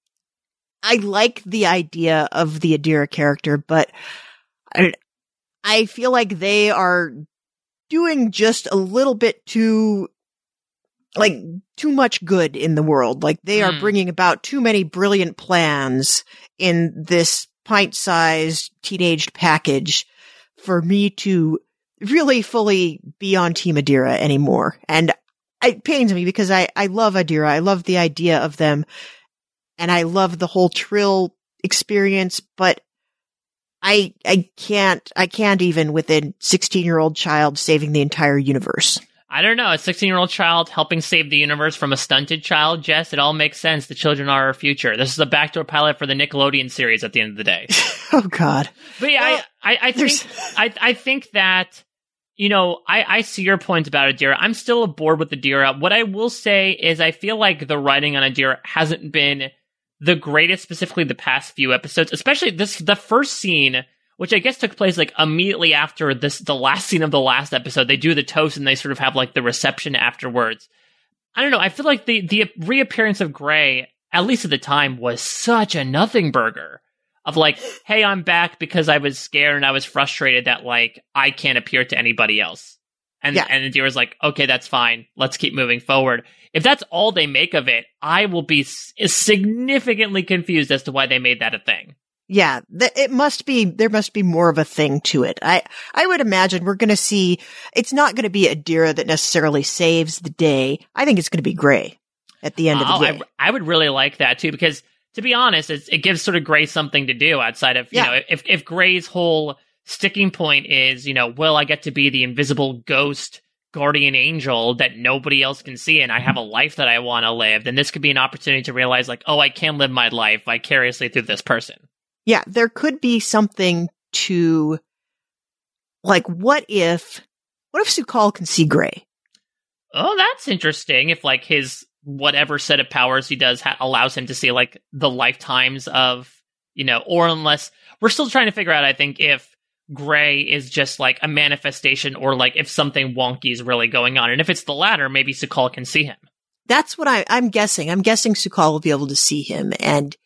I like the idea of the Adira character, but I, I feel like they are doing just a little bit too, like, too much good in the world. Like, they mm. are bringing about too many brilliant plans in this pint-sized teenaged package for me to really fully be on Team Adira anymore. And it pains me because I, I love Adira. I love the idea of them. And I love the whole Trill experience, but I, I can't, I can't even with a sixteen year old child saving the entire universe. I don't know. A sixteen year old child helping save the universe from a stunted child, Jess, it all makes sense. The children are our future. This is a backdoor pilot for the Nickelodeon series at the end of the day. Oh, God. But yeah, well, I, I, I think, I, I think that, you know, I, I see your point about Adira. I'm still aboard with Adira. What I will say is I feel like the writing on Adira hasn't been the greatest, specifically the past few episodes, especially this, the first scene, which I guess took place like immediately after this, the last scene of the last episode. They do the toast and they sort of have like the reception afterwards. I don't know. I feel like the, the reappearance of Gray, at least at the time, was such a nothing burger of like, hey, I'm back because I was scared and I was frustrated that like I can't appear to anybody else. And, yeah. and Adira's like, okay, that's fine. Let's keep moving forward. If that's all they make of it, I will be s- significantly confused as to why they made that a thing. Yeah, th- it must be, there must be more of a thing to it. I, I would imagine we're going to see, it's not going to be Adira that necessarily saves the day. I think it's going to be Gray at the end of the oh, day. I, I would really like that too, because to be honest, it's, it gives sort of Gray something to do outside of, you yeah. know, if, if Gray's whole sticking point is, you know, well, I get to be the invisible ghost guardian angel that nobody else can see and I have a life that I want to live, then this could be an opportunity to realize like, oh, I can live my life vicariously through this person. Yeah, there could be something to, like, what if, what if Su'Kal can see Gray? Oh, that's interesting. If, like, his whatever set of powers he does ha- allows him to see, like, the lifetimes of, you know, or unless, we're still trying to figure out, I think, if Gray is just, like, a manifestation or, like, if something wonky is really going on. And if it's the latter, maybe Su'Kal can see him. That's what I, I'm guessing. I'm guessing Su'Kal will be able to see him and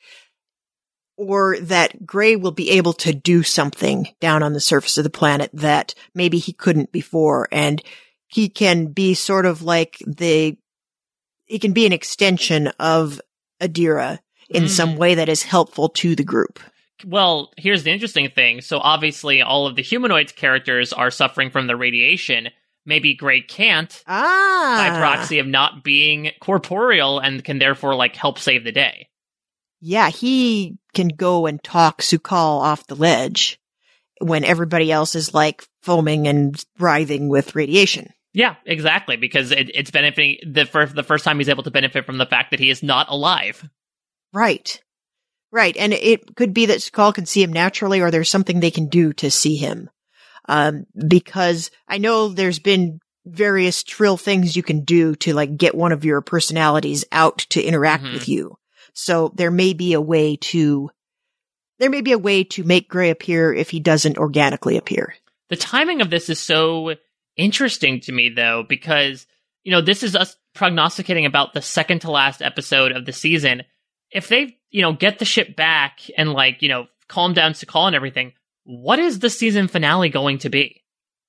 or that Gray will be able to do something down on the surface of the planet that maybe he couldn't before. And he can be sort of like the, he can be an extension of Adira in mm. some way that is helpful to the group. Well, here's the interesting thing. So obviously all of the humanoids characters are suffering from the radiation. Maybe Gray can't ah. by proxy of not being corporeal and can therefore like help save the day. Yeah, he can go and talk Su'Kal off the ledge when everybody else is like foaming and writhing with radiation. Yeah, exactly, because it, it's benefiting the first the first time he's able to benefit from the fact that he is not alive. Right. Right, and it could be that Su'Kal can see him naturally or there's something they can do to see him. Um, because I know there's been various trill things you can do to like get one of your personalities out to interact mm-hmm. with you. So there may be a way to, there may be a way to make Gray appear if he doesn't organically appear. The timing of this is so interesting to me, though, because, you know, this is us prognosticating about the second to last episode of the season. If they, you know, get the ship back and, like, you know, calm down Su'Kal and everything, what is the season finale going to be?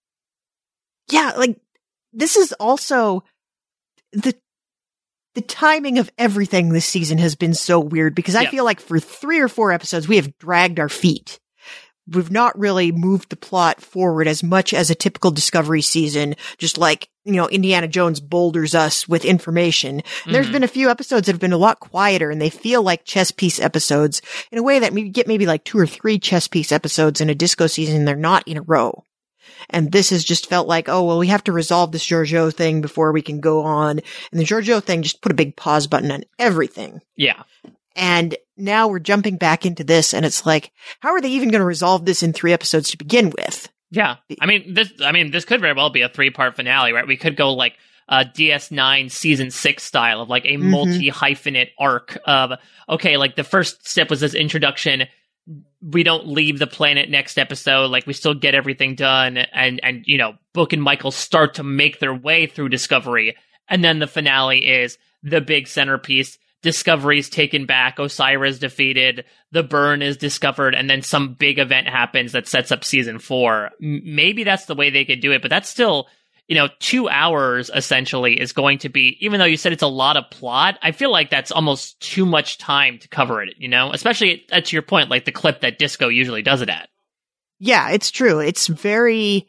Yeah, like, this is also the The timing of everything this season has been so weird because I yeah. feel like for three or four episodes, we have dragged our feet. We've not really moved the plot forward as much as a typical Discovery season, just like, you know, Indiana Jones boulders us with information. Mm-hmm. There's been a few episodes that have been a lot quieter and they feel like chess piece episodes in a way that we get maybe like two or three chess piece episodes in a Disco season. They're not in a row. And this has just felt like, oh, well, we have to resolve this Georgiou thing before we can go on. And the Georgiou thing just put a big pause button on everything. Yeah. And now we're jumping back into this, and it's like, how are they even going to resolve this in three episodes to begin with? Yeah. I mean, this, I mean, this could very well be a three-part finale, right? We could go like uh, D S nine season six style of like a mm-hmm. multi-hyphenate arc of, okay, like the first step was this introduction. We don't leave the planet next episode. Like we still get everything done. And, and, you know, Book and Michael start to make their way through Discovery. And then the finale is the big centerpiece. Discovery's taken back. Osira's defeated. The burn is discovered. And then some big event happens that sets up season four. M- maybe that's the way they could do it, but that's still, you know, two hours essentially is going to be, even though you said it's a lot of plot, I feel like that's almost too much time to cover it, you know, especially at, to your point, like the clip that Disco usually does it at. Yeah, it's true. It's very,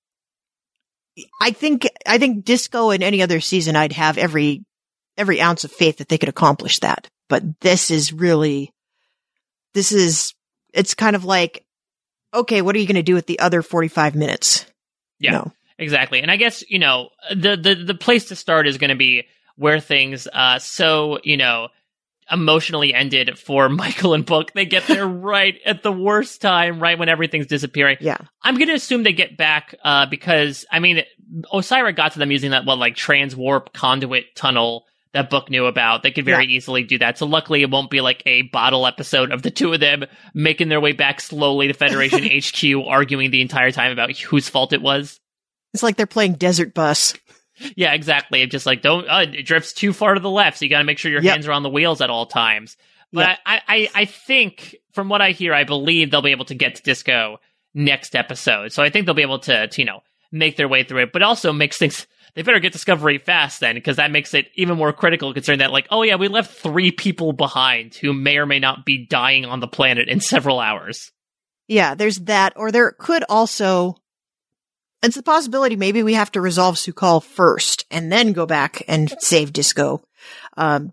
I think, I think Disco in any other season, I'd have every, every ounce of faith that they could accomplish that. But this is really, this is, it's kind of like, okay, what are you going to do with the other forty-five minutes? Yeah, no. Exactly. And I guess, you know, the, the, the place to start is going to be where things, uh, so, you know, emotionally ended for Michael and Book. They get there right at the worst time, right when everything's disappearing. Yeah. I'm going to assume they get back, uh, because, I mean, Osyraa got to them using that, what, like, transwarp conduit tunnel that Book knew about. They could very yeah. easily do that. So luckily it won't be like a bottle episode of the two of them making their way back slowly to Federation H Q, arguing the entire time about whose fault it was. It's like they're playing Desert Bus. Yeah, exactly. It's just like, don't, uh, it drifts too far to the left, so you gotta make sure your yep. hands are on the wheels at all times. But yep. I, I, I think, from what I hear, I believe they'll be able to get to Disco next episode. So I think they'll be able to, to you know, make their way through it, but also makes things, they better get Discovery fast then, because that makes it even more critical considering that, like, oh yeah, we left three people behind who may or may not be dying on the planet in several hours. Yeah, there's that, or there could also... It's the possibility maybe we have to resolve Su'Kal first and then go back and save Disco. Um,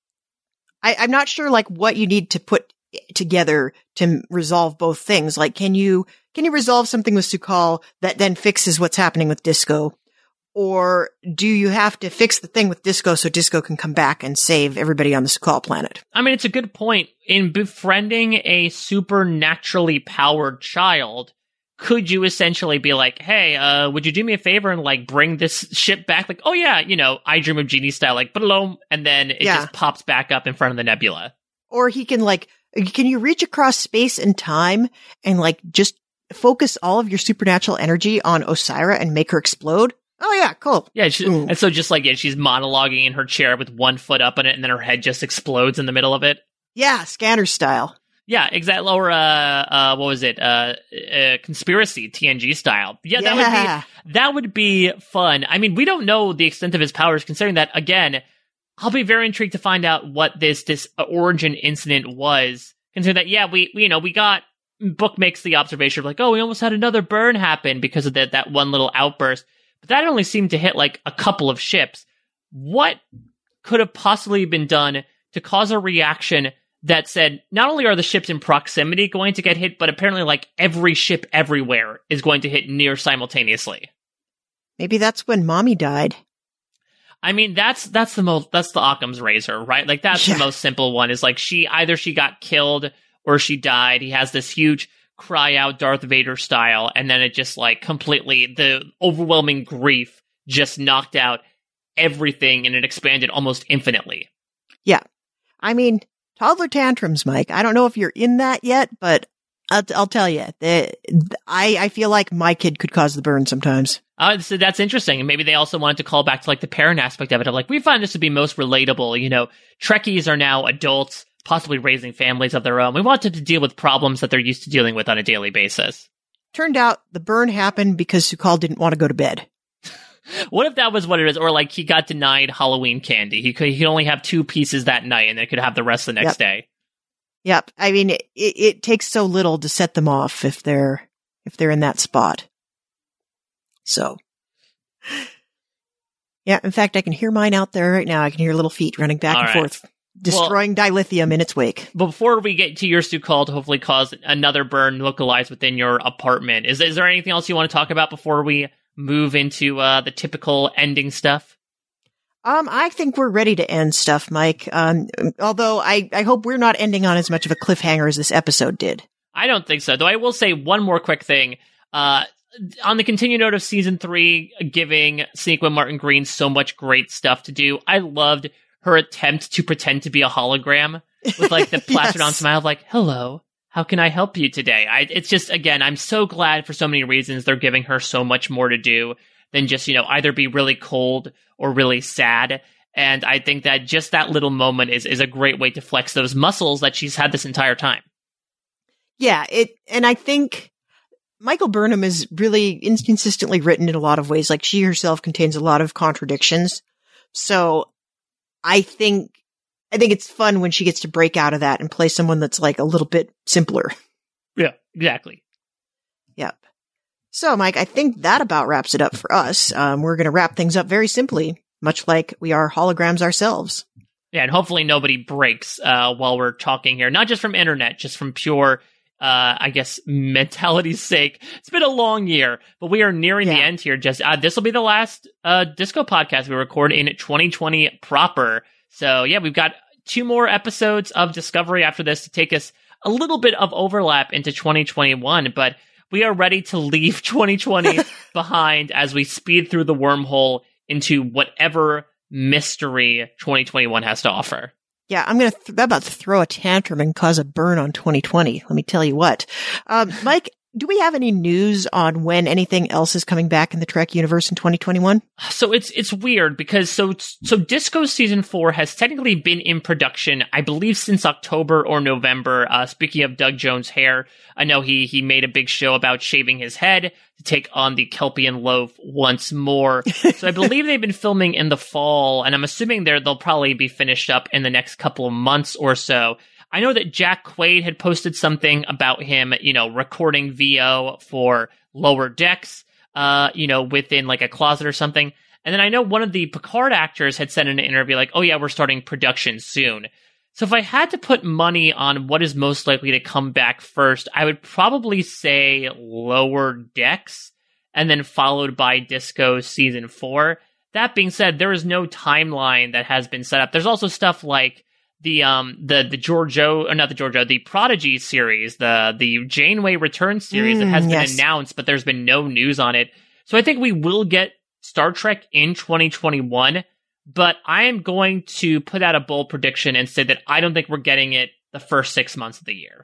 I, I'm not sure like what you need to put together to resolve both things. Like, can you, can you resolve something with Su'Kal that then fixes what's happening with Disco? Or do you have to fix the thing with Disco so Disco can come back and save everybody on the Su'Kal planet? I mean, it's a good point. In befriending a supernaturally powered child, could you essentially be like, hey, uh, would you do me a favor and, like, bring this ship back? Like, oh, yeah, you know, I Dream of Jeannie style, like, boom, and then it yeah. just pops back up in front of the nebula. Or he can, like, can you reach across space and time and, like, just focus all of your supernatural energy on Osyraa and make her explode? Oh, yeah, cool. Yeah, she, mm. and so just, like, yeah, she's monologuing in her chair with one foot up on it, and then her head just explodes in the middle of it. Yeah, Scanner style. Yeah, exactly. Or, uh, uh, what was it? Uh, uh, Conspiracy, T N G style. Yeah, that yeah. would be, that would be fun. I mean, we don't know the extent of his powers, considering that, again, I'll be very intrigued to find out what this, this origin incident was. Considering that, yeah, we, we, you know, we got, Book makes the observation of like, oh, we almost had another burn happen because of that, that one little outburst. But that only seemed to hit like a couple of ships. What could have possibly been done to cause a reaction that said, not only are the ships in proximity going to get hit, but apparently like every ship everywhere is going to hit near simultaneously. Maybe that's when Mommy died. I mean, that's, that's the most, that's the Occam's razor, right? Like that's yeah. the most simple one is like she, either she got killed or she died. He has this huge cry out Darth Vader style. And then it just like completely, the overwhelming grief just knocked out everything and it expanded almost infinitely. Yeah. I mean, toddler tantrums, Mike. I don't know if you're in that yet, but I'll, I'll tell you, the, I, I feel like my kid could cause the burn sometimes. Uh, so that's interesting. And maybe they also wanted to call back to like the parent aspect of it. Of like, we find this to be most relatable. You know, Trekkies are now adults, possibly raising families of their own. We want them to deal with problems that they're used to dealing with on a daily basis. Turned out the burn happened because Su'Kal didn't want to go to bed. What if that was what it is? Or like he got denied Halloween candy. He could he could only have two pieces that night and then could have the rest the next yep. day. Yep. I mean, it, it takes so little to set them off if they're if they're in that spot. So, yeah. In fact, I can hear mine out there right now. I can hear little feet running back All and right. forth, destroying well, dilithium in its wake. Before we get to your Su'Kal to hopefully cause another burn localized within your apartment, is is there anything else you want to talk about before we move into uh, the typical ending stuff? Um, I think we're ready to end stuff, Mike. Um, although I, I hope we're not ending on as much of a cliffhanger as this episode did. I don't think so, though I will say one more quick thing. Uh, on the continued note of season three, giving Sonequa Martin Green so much great stuff to do, I loved her attempt to pretend to be a hologram with like the plastered on yes. smile of like, hello. How can I help you today? I, it's just, again, I'm so glad for so many reasons they're giving her so much more to do than just, you know, either be really cold or really sad. And I think that just that little moment is, is a great way to flex those muscles that she's had this entire time. Yeah, it, and I think Michael Burnham is really inconsistently written in a lot of ways. Like she herself contains a lot of contradictions. So I think I think it's fun when she gets to break out of that and play someone that's like a little bit simpler. Yeah, exactly. Yep. So, Mike, I think that about wraps it up for us. Um, we're going to wrap things up very simply, much like we are holograms ourselves. Yeah, and hopefully nobody breaks uh, while we're talking here. Not just from internet, just from pure uh, I guess, mentality's sake, it's been a long year, but we are nearing Yeah. the end here. Just uh, this will be the last uh, Disco podcast we record in twenty twenty proper. So yeah, we've got two more episodes of Discovery after this to take us a little bit of overlap into twenty twenty-one, but we are ready to leave twenty twenty behind as we speed through the wormhole into whatever mystery twenty twenty-one has to offer. Yeah, I'm going to th- about to throw a tantrum and cause a burn on twenty twenty. Let me tell you what. Um, Mike, do we have any news on when anything else is coming back in the Trek universe in twenty twenty-one? So it's it's weird because so so Disco season four has technically been in production, I believe, since October or November. Uh, speaking of Doug Jones' hair, I know he he made a big show about shaving his head to take on the Kelpian loaf once more. So I believe they've been filming in the fall, and I'm assuming they're they'll probably be finished up in the next couple of months or so. I know that Jack Quaid had posted something about him, you know, recording V O for Lower Decks, uh, you know, within like a closet or something. And then I know one of the Picard actors had said in an interview, like, oh yeah, we're starting production soon. So if I had to put money on what is most likely to come back first, I would probably say Lower Decks, and then followed by Disco season four. That being said, there is no timeline that has been set up. There's also stuff like the um the the Giorgio, or not the Giorgio, the Prodigy series, the the Janeway Return series Mm, that has been yes. announced, but there's been no news on it. So I think we will get Star Trek in twenty twenty-one, but I am going to put out a bold prediction and say that I don't think we're getting it the first six months of the year.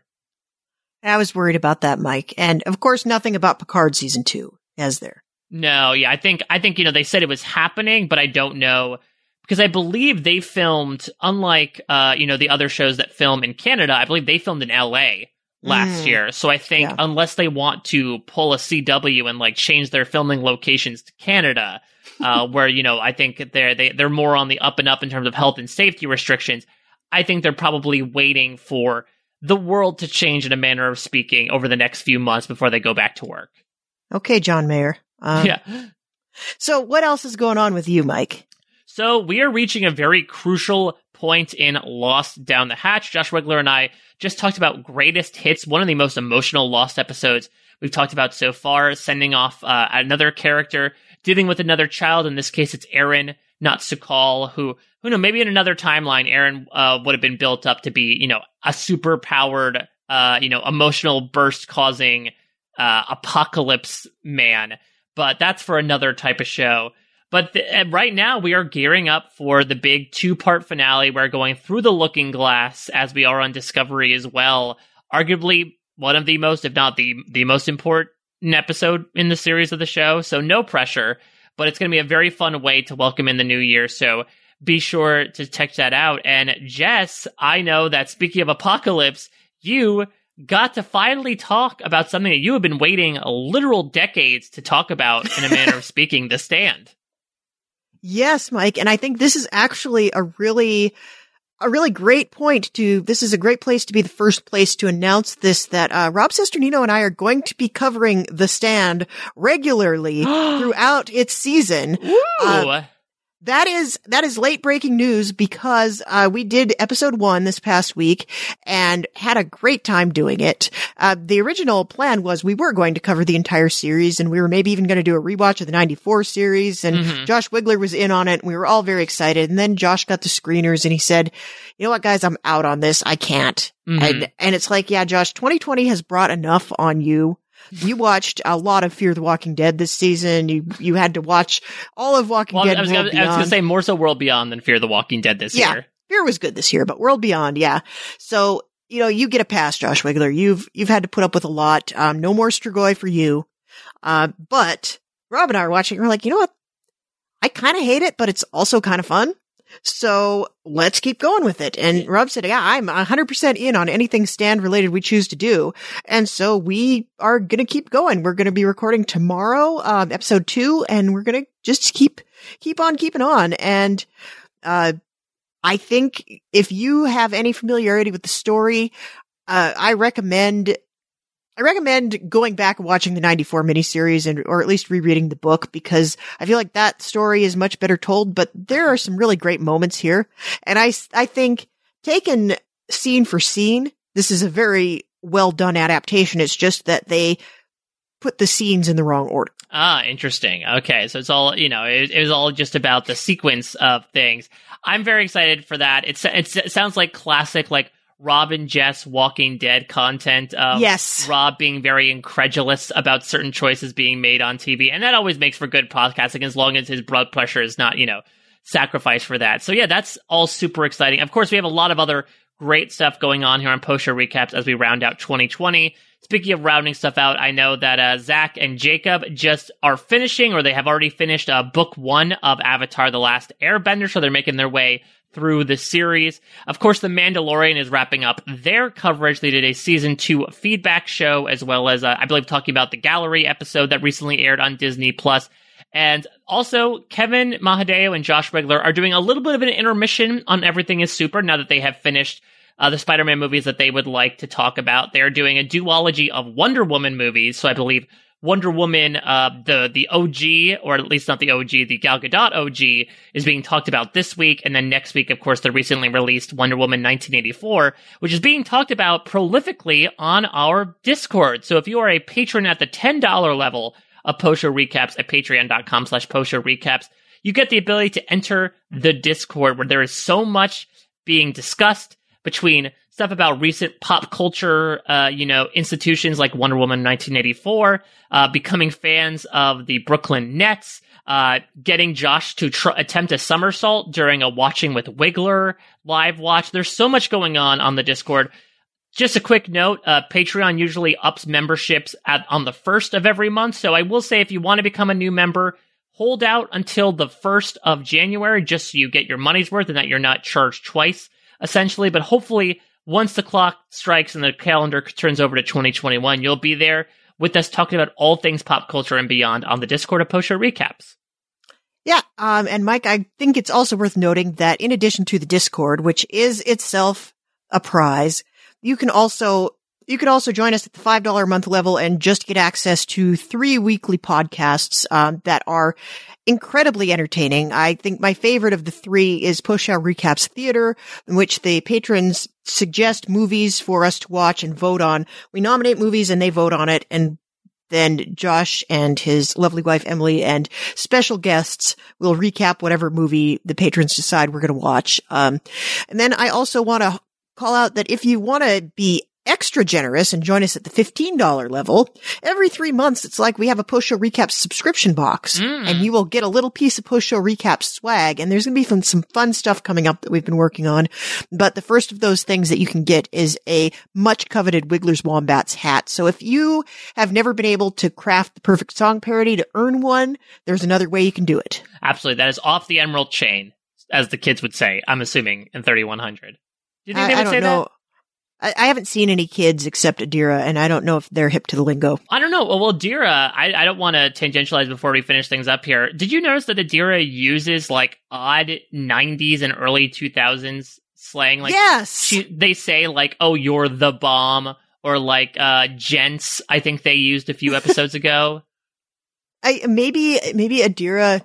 I was worried about that, Mike. And of course, nothing about Picard season two, is there? No, yeah, I think I think you know they said it was happening, but I don't know. Because I believe they filmed, unlike, uh, you know, the other shows that film in Canada, I believe they filmed in L A last Mm. year. So I think Yeah. unless they want to pull a C W and like change their filming locations to Canada, uh, where, you know, I think they're, they, they're more on the up and up in terms of health and safety restrictions, I think they're probably waiting for the world to change in a manner of speaking over the next few months before they go back to work. Okay, John Mayer. Um, Yeah. So what else is going on with you, Mike? So we are reaching a very crucial point in Lost Down the Hatch. Josh Wigler and I just talked about Greatest Hits, one of the most emotional Lost episodes we've talked about so far, sending off uh, another character, dealing with another child. In this case, it's Aaron, not Sukal, who, who know, maybe in another timeline, Aaron uh, would have been built up to be, you know, a super powered, uh, you know, emotional burst causing uh, apocalypse man. But that's for another type of show. But th- right now, we are gearing up for the big two-part finale. We're going through the Looking Glass, as we are on Discovery as well. Arguably one of the most, if not the the most important episode in the series of the show. So no pressure, but it's going to be a very fun way to welcome in the new year. So be sure to check that out. And Jess, I know that speaking of apocalypse, you got to finally talk about something that you have been waiting literal decades to talk about in a manner of speaking, The Stand. Yes, Mike. And I think this is actually a really, a really great point to, this is a great place to be the first place to announce this, that, uh, Rob Sesternino and I are going to be covering The Stand regularly throughout its season. Woo! Uh, That is, that is late breaking news because, uh, we did episode one this past week and had a great time doing it. Uh, the original plan was we were going to cover the entire series and we were maybe even going to do a rewatch of the ninety-four series, and Mm-hmm. Josh Wigler was in on it and we were all very excited. And then Josh got the screeners and he said, you know what, guys, I'm out on this. I can't. Mhm. And, and it's like, yeah, Josh, twenty twenty has brought enough on you. You watched a lot of Fear the Walking Dead this season. You you had to watch all of Walking Well, Dead. I was, World gonna, I was Beyond. gonna say more so World Beyond than Fear the Walking Dead this Yeah. year. Fear was good this year, but World Beyond, yeah. So, you know, you get a pass, Josh Wigler. You've you've had to put up with a lot. Um, no more Strigoi for you. Uh, but Rob and I are watching, and we're like, you know what? I kind of hate it, but it's also kind of fun. So let's keep going with it. And Rob said, yeah, I'm one hundred percent in on anything Stand related we choose to do. And so we are going to keep going. We're going to be recording tomorrow, um, episode two, and we're going to just keep, keep on keeping on. And, uh, I think if you have any familiarity with the story, uh, I recommend, I recommend going back and watching the ninety-four miniseries and, or at least rereading the book, because I feel like that story is much better told, but there are some really great moments here. And I, I think taken scene for scene, this is a very well done adaptation. It's just that they put the scenes in the wrong order. Ah, interesting. Okay, so it's all, you know, it, it was all just about the sequence of things. I'm very excited for that. It's, it's it sounds like classic, like Rob and Jess Walking Dead content. Of yes. Rob being very incredulous about certain choices being made on T V, and that always makes for good podcasting as long as his blood pressure is not, you know, sacrificed for that. So yeah, that's all super exciting. Of course, we have a lot of other great stuff going on here on Post Show Recaps as we round out twenty twenty. Speaking of rounding stuff out, I know that uh, Zach and Jacob just are finishing, or they have already finished uh, book one of Avatar: The Last Airbender, so they're making their way through the series. Of course, The Mandalorian is wrapping up their coverage. They did a season two feedback show, as well as, uh, I believe, talking about the Gallery episode that recently aired on Disney Plus. And also, Kevin Mahadeo and Josh Regler are doing a little bit of an intermission on Everything is Super now that they have finished uh, the Spider-Man movies that they would like to talk about. They're doing a duology of Wonder Woman movies, so I believe Wonder Woman, uh, the the O G, or at least not the O G, the Gal Gadot O G, is being talked about this week. And then next week, of course, the recently released Wonder Woman nineteen eighty-four, which is being talked about prolifically on our Discord. So if you are a patron at the ten dollars level of Post Show Recaps at patreon.com slash Post Show Recaps, you get the ability to enter the Discord, where there is so much being discussed between stuff about recent pop culture, uh, you know, institutions like Wonder Woman nineteen eighty-four, uh, becoming fans of the Brooklyn Nets, uh, getting Josh to tr- attempt a somersault during a Watching with Wiggler live watch. There's so much going on on the Discord. Just a quick note, uh, Patreon usually ups memberships at, on the first of every month. So I will say, if you want to become a new member, hold out until the first of January, just so you get your money's worth and that you're not charged twice, essentially. But hopefully, once the clock strikes and the calendar turns over to twenty twenty-one, you'll be there with us talking about all things pop culture and beyond on the Discord of Post Show Recaps. Yeah, um, and Mike, I think it's also worth noting that in addition to the Discord, which is itself a prize, you can also you can also join us at the five dollars a month level and just get access to three weekly podcasts um, that are incredibly entertaining. I think my favorite of the three is Post Show Recaps Theater, in which the patrons suggest movies for us to watch and vote on. We nominate movies and they vote on it, and then Josh and his lovely wife Emily and special guests will recap whatever movie the patrons decide we're going to watch. Um, and then I also want to call out that if you want to be extra generous and join us at the fifteen dollars level, every three months, it's like we have a Post Show Recaps subscription box, mm. and you will get a little piece of Post Show Recaps swag, and there's going to be some, some fun stuff coming up that we've been working on. But the first of those things that you can get is a much coveted Wiggler's Wombats hat. So if you have never been able to craft the perfect song parody to earn one, there's another way you can do it. Absolutely. That is off the emerald chain, as the kids would say, I'm assuming, in thirty-one hundred. Do you think I, they would I don't say know. that? I, I haven't seen any kids except Adira, and I don't know if they're hip to the lingo. I don't know. Well, Adira, I, I don't want to tangentialize before we finish things up here. Did you notice that Adira uses like odd nineties and early two thousands slang? Like, yes! She, they say like, oh, you're the bomb, or like uh, gents, I think they used a few episodes ago. I Maybe, maybe Adira,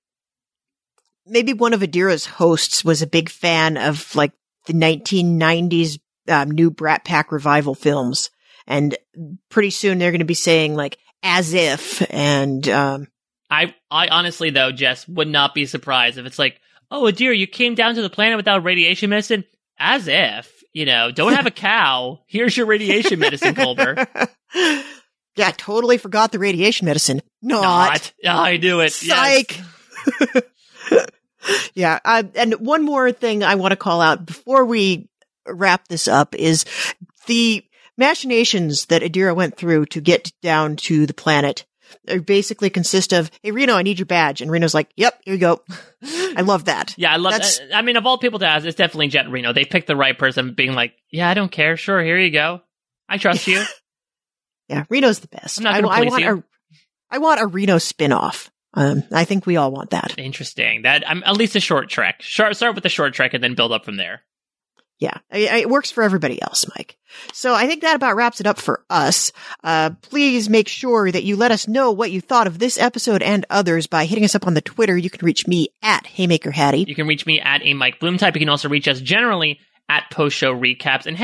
maybe one of Adira's hosts was a big fan of like the nineteen nineties Um, new Brat Pack revival films, and pretty soon they're going to be saying like "as if." And um, I, I honestly though, Jess, would not be surprised if it's like, "Oh, dear, you came down to the planet without radiation medicine." As if, you know, don't have a cow. Here's your radiation medicine, Culber. Yeah, totally forgot the radiation medicine. Not, not. Oh, I knew it. Psych. Yes. Yeah, uh, and one more thing I want to call out before we wrap this up is the machinations that Adira went through to get down to the planet. They basically consist of, "Hey, Reno, I need your badge." And Reno's like, "Yep, here you go." I love that. Yeah, I love That's, that. I mean, of all people to ask, it's definitely Jet Reno. They picked the right person being like, "Yeah, I don't care. Sure, here you go. I trust you." Yeah, Reno's the best. I'm not I, gonna I please want you. a, I want a Reno spinoff. Um, I think we all want that. Interesting. That um, at least a short trek. Start start with the short trek and then build up from there. Yeah, I, I, it works for everybody else, Mike. So I think that about wraps it up for us. Uh, please make sure that you let us know what you thought of this episode and others by hitting us up on the Twitter. You can reach me at Haymaker Hattie. You can reach me at a Mike Bloom type. You can also reach us generally at Post Show Recaps. And hey,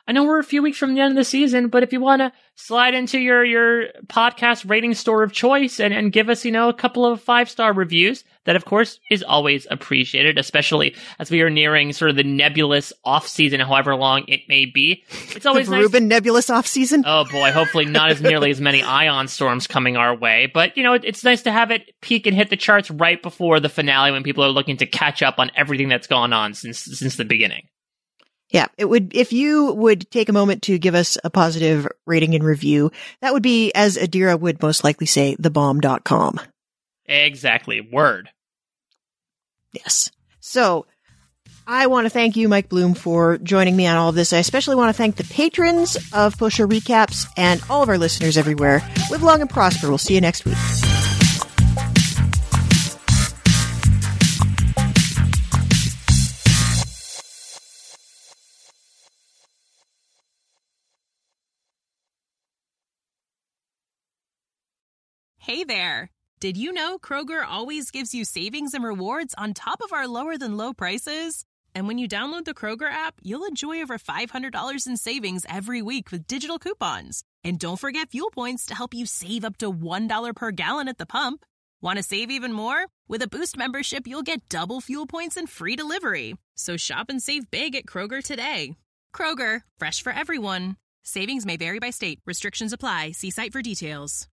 I know we're a few weeks from the end of the season, but if you want to slide into your, your podcast rating store of choice and, and give us, you know, a couple of five-star reviews, that, of course, is always appreciated, especially as we are nearing sort of the nebulous off-season, however long it may be. It's always the nice. Reuben nebulous off-season? Oh, boy. Hopefully not as nearly as many ion storms coming our way. But, you know, it, it's nice to have it peak and hit the charts right before the finale when people are looking to catch up on everything that's gone on since since the beginning. Yeah, it would, if you would take a moment to give us a positive rating and review, that would be, as Adira would most likely say, the bomb dot com. Exactly. Word. Yes. So, I want to thank you, Mike Bloom, for joining me on all of this. I especially want to thank the patrons of Post Show Recaps and all of our listeners everywhere. Live long and prosper. We'll see you next week. Hey there! Did you know Kroger always gives you savings and rewards on top of our lower-than-low prices? And when you download the Kroger app, you'll enjoy over five hundred dollars in savings every week with digital coupons. And don't forget fuel points to help you save up to one dollar per gallon at the pump. Want to save even more? With a Boost membership, you'll get double fuel points and free delivery. So shop and save big at Kroger today. Kroger, fresh for everyone. Savings may vary by state. Restrictions apply. See site for details.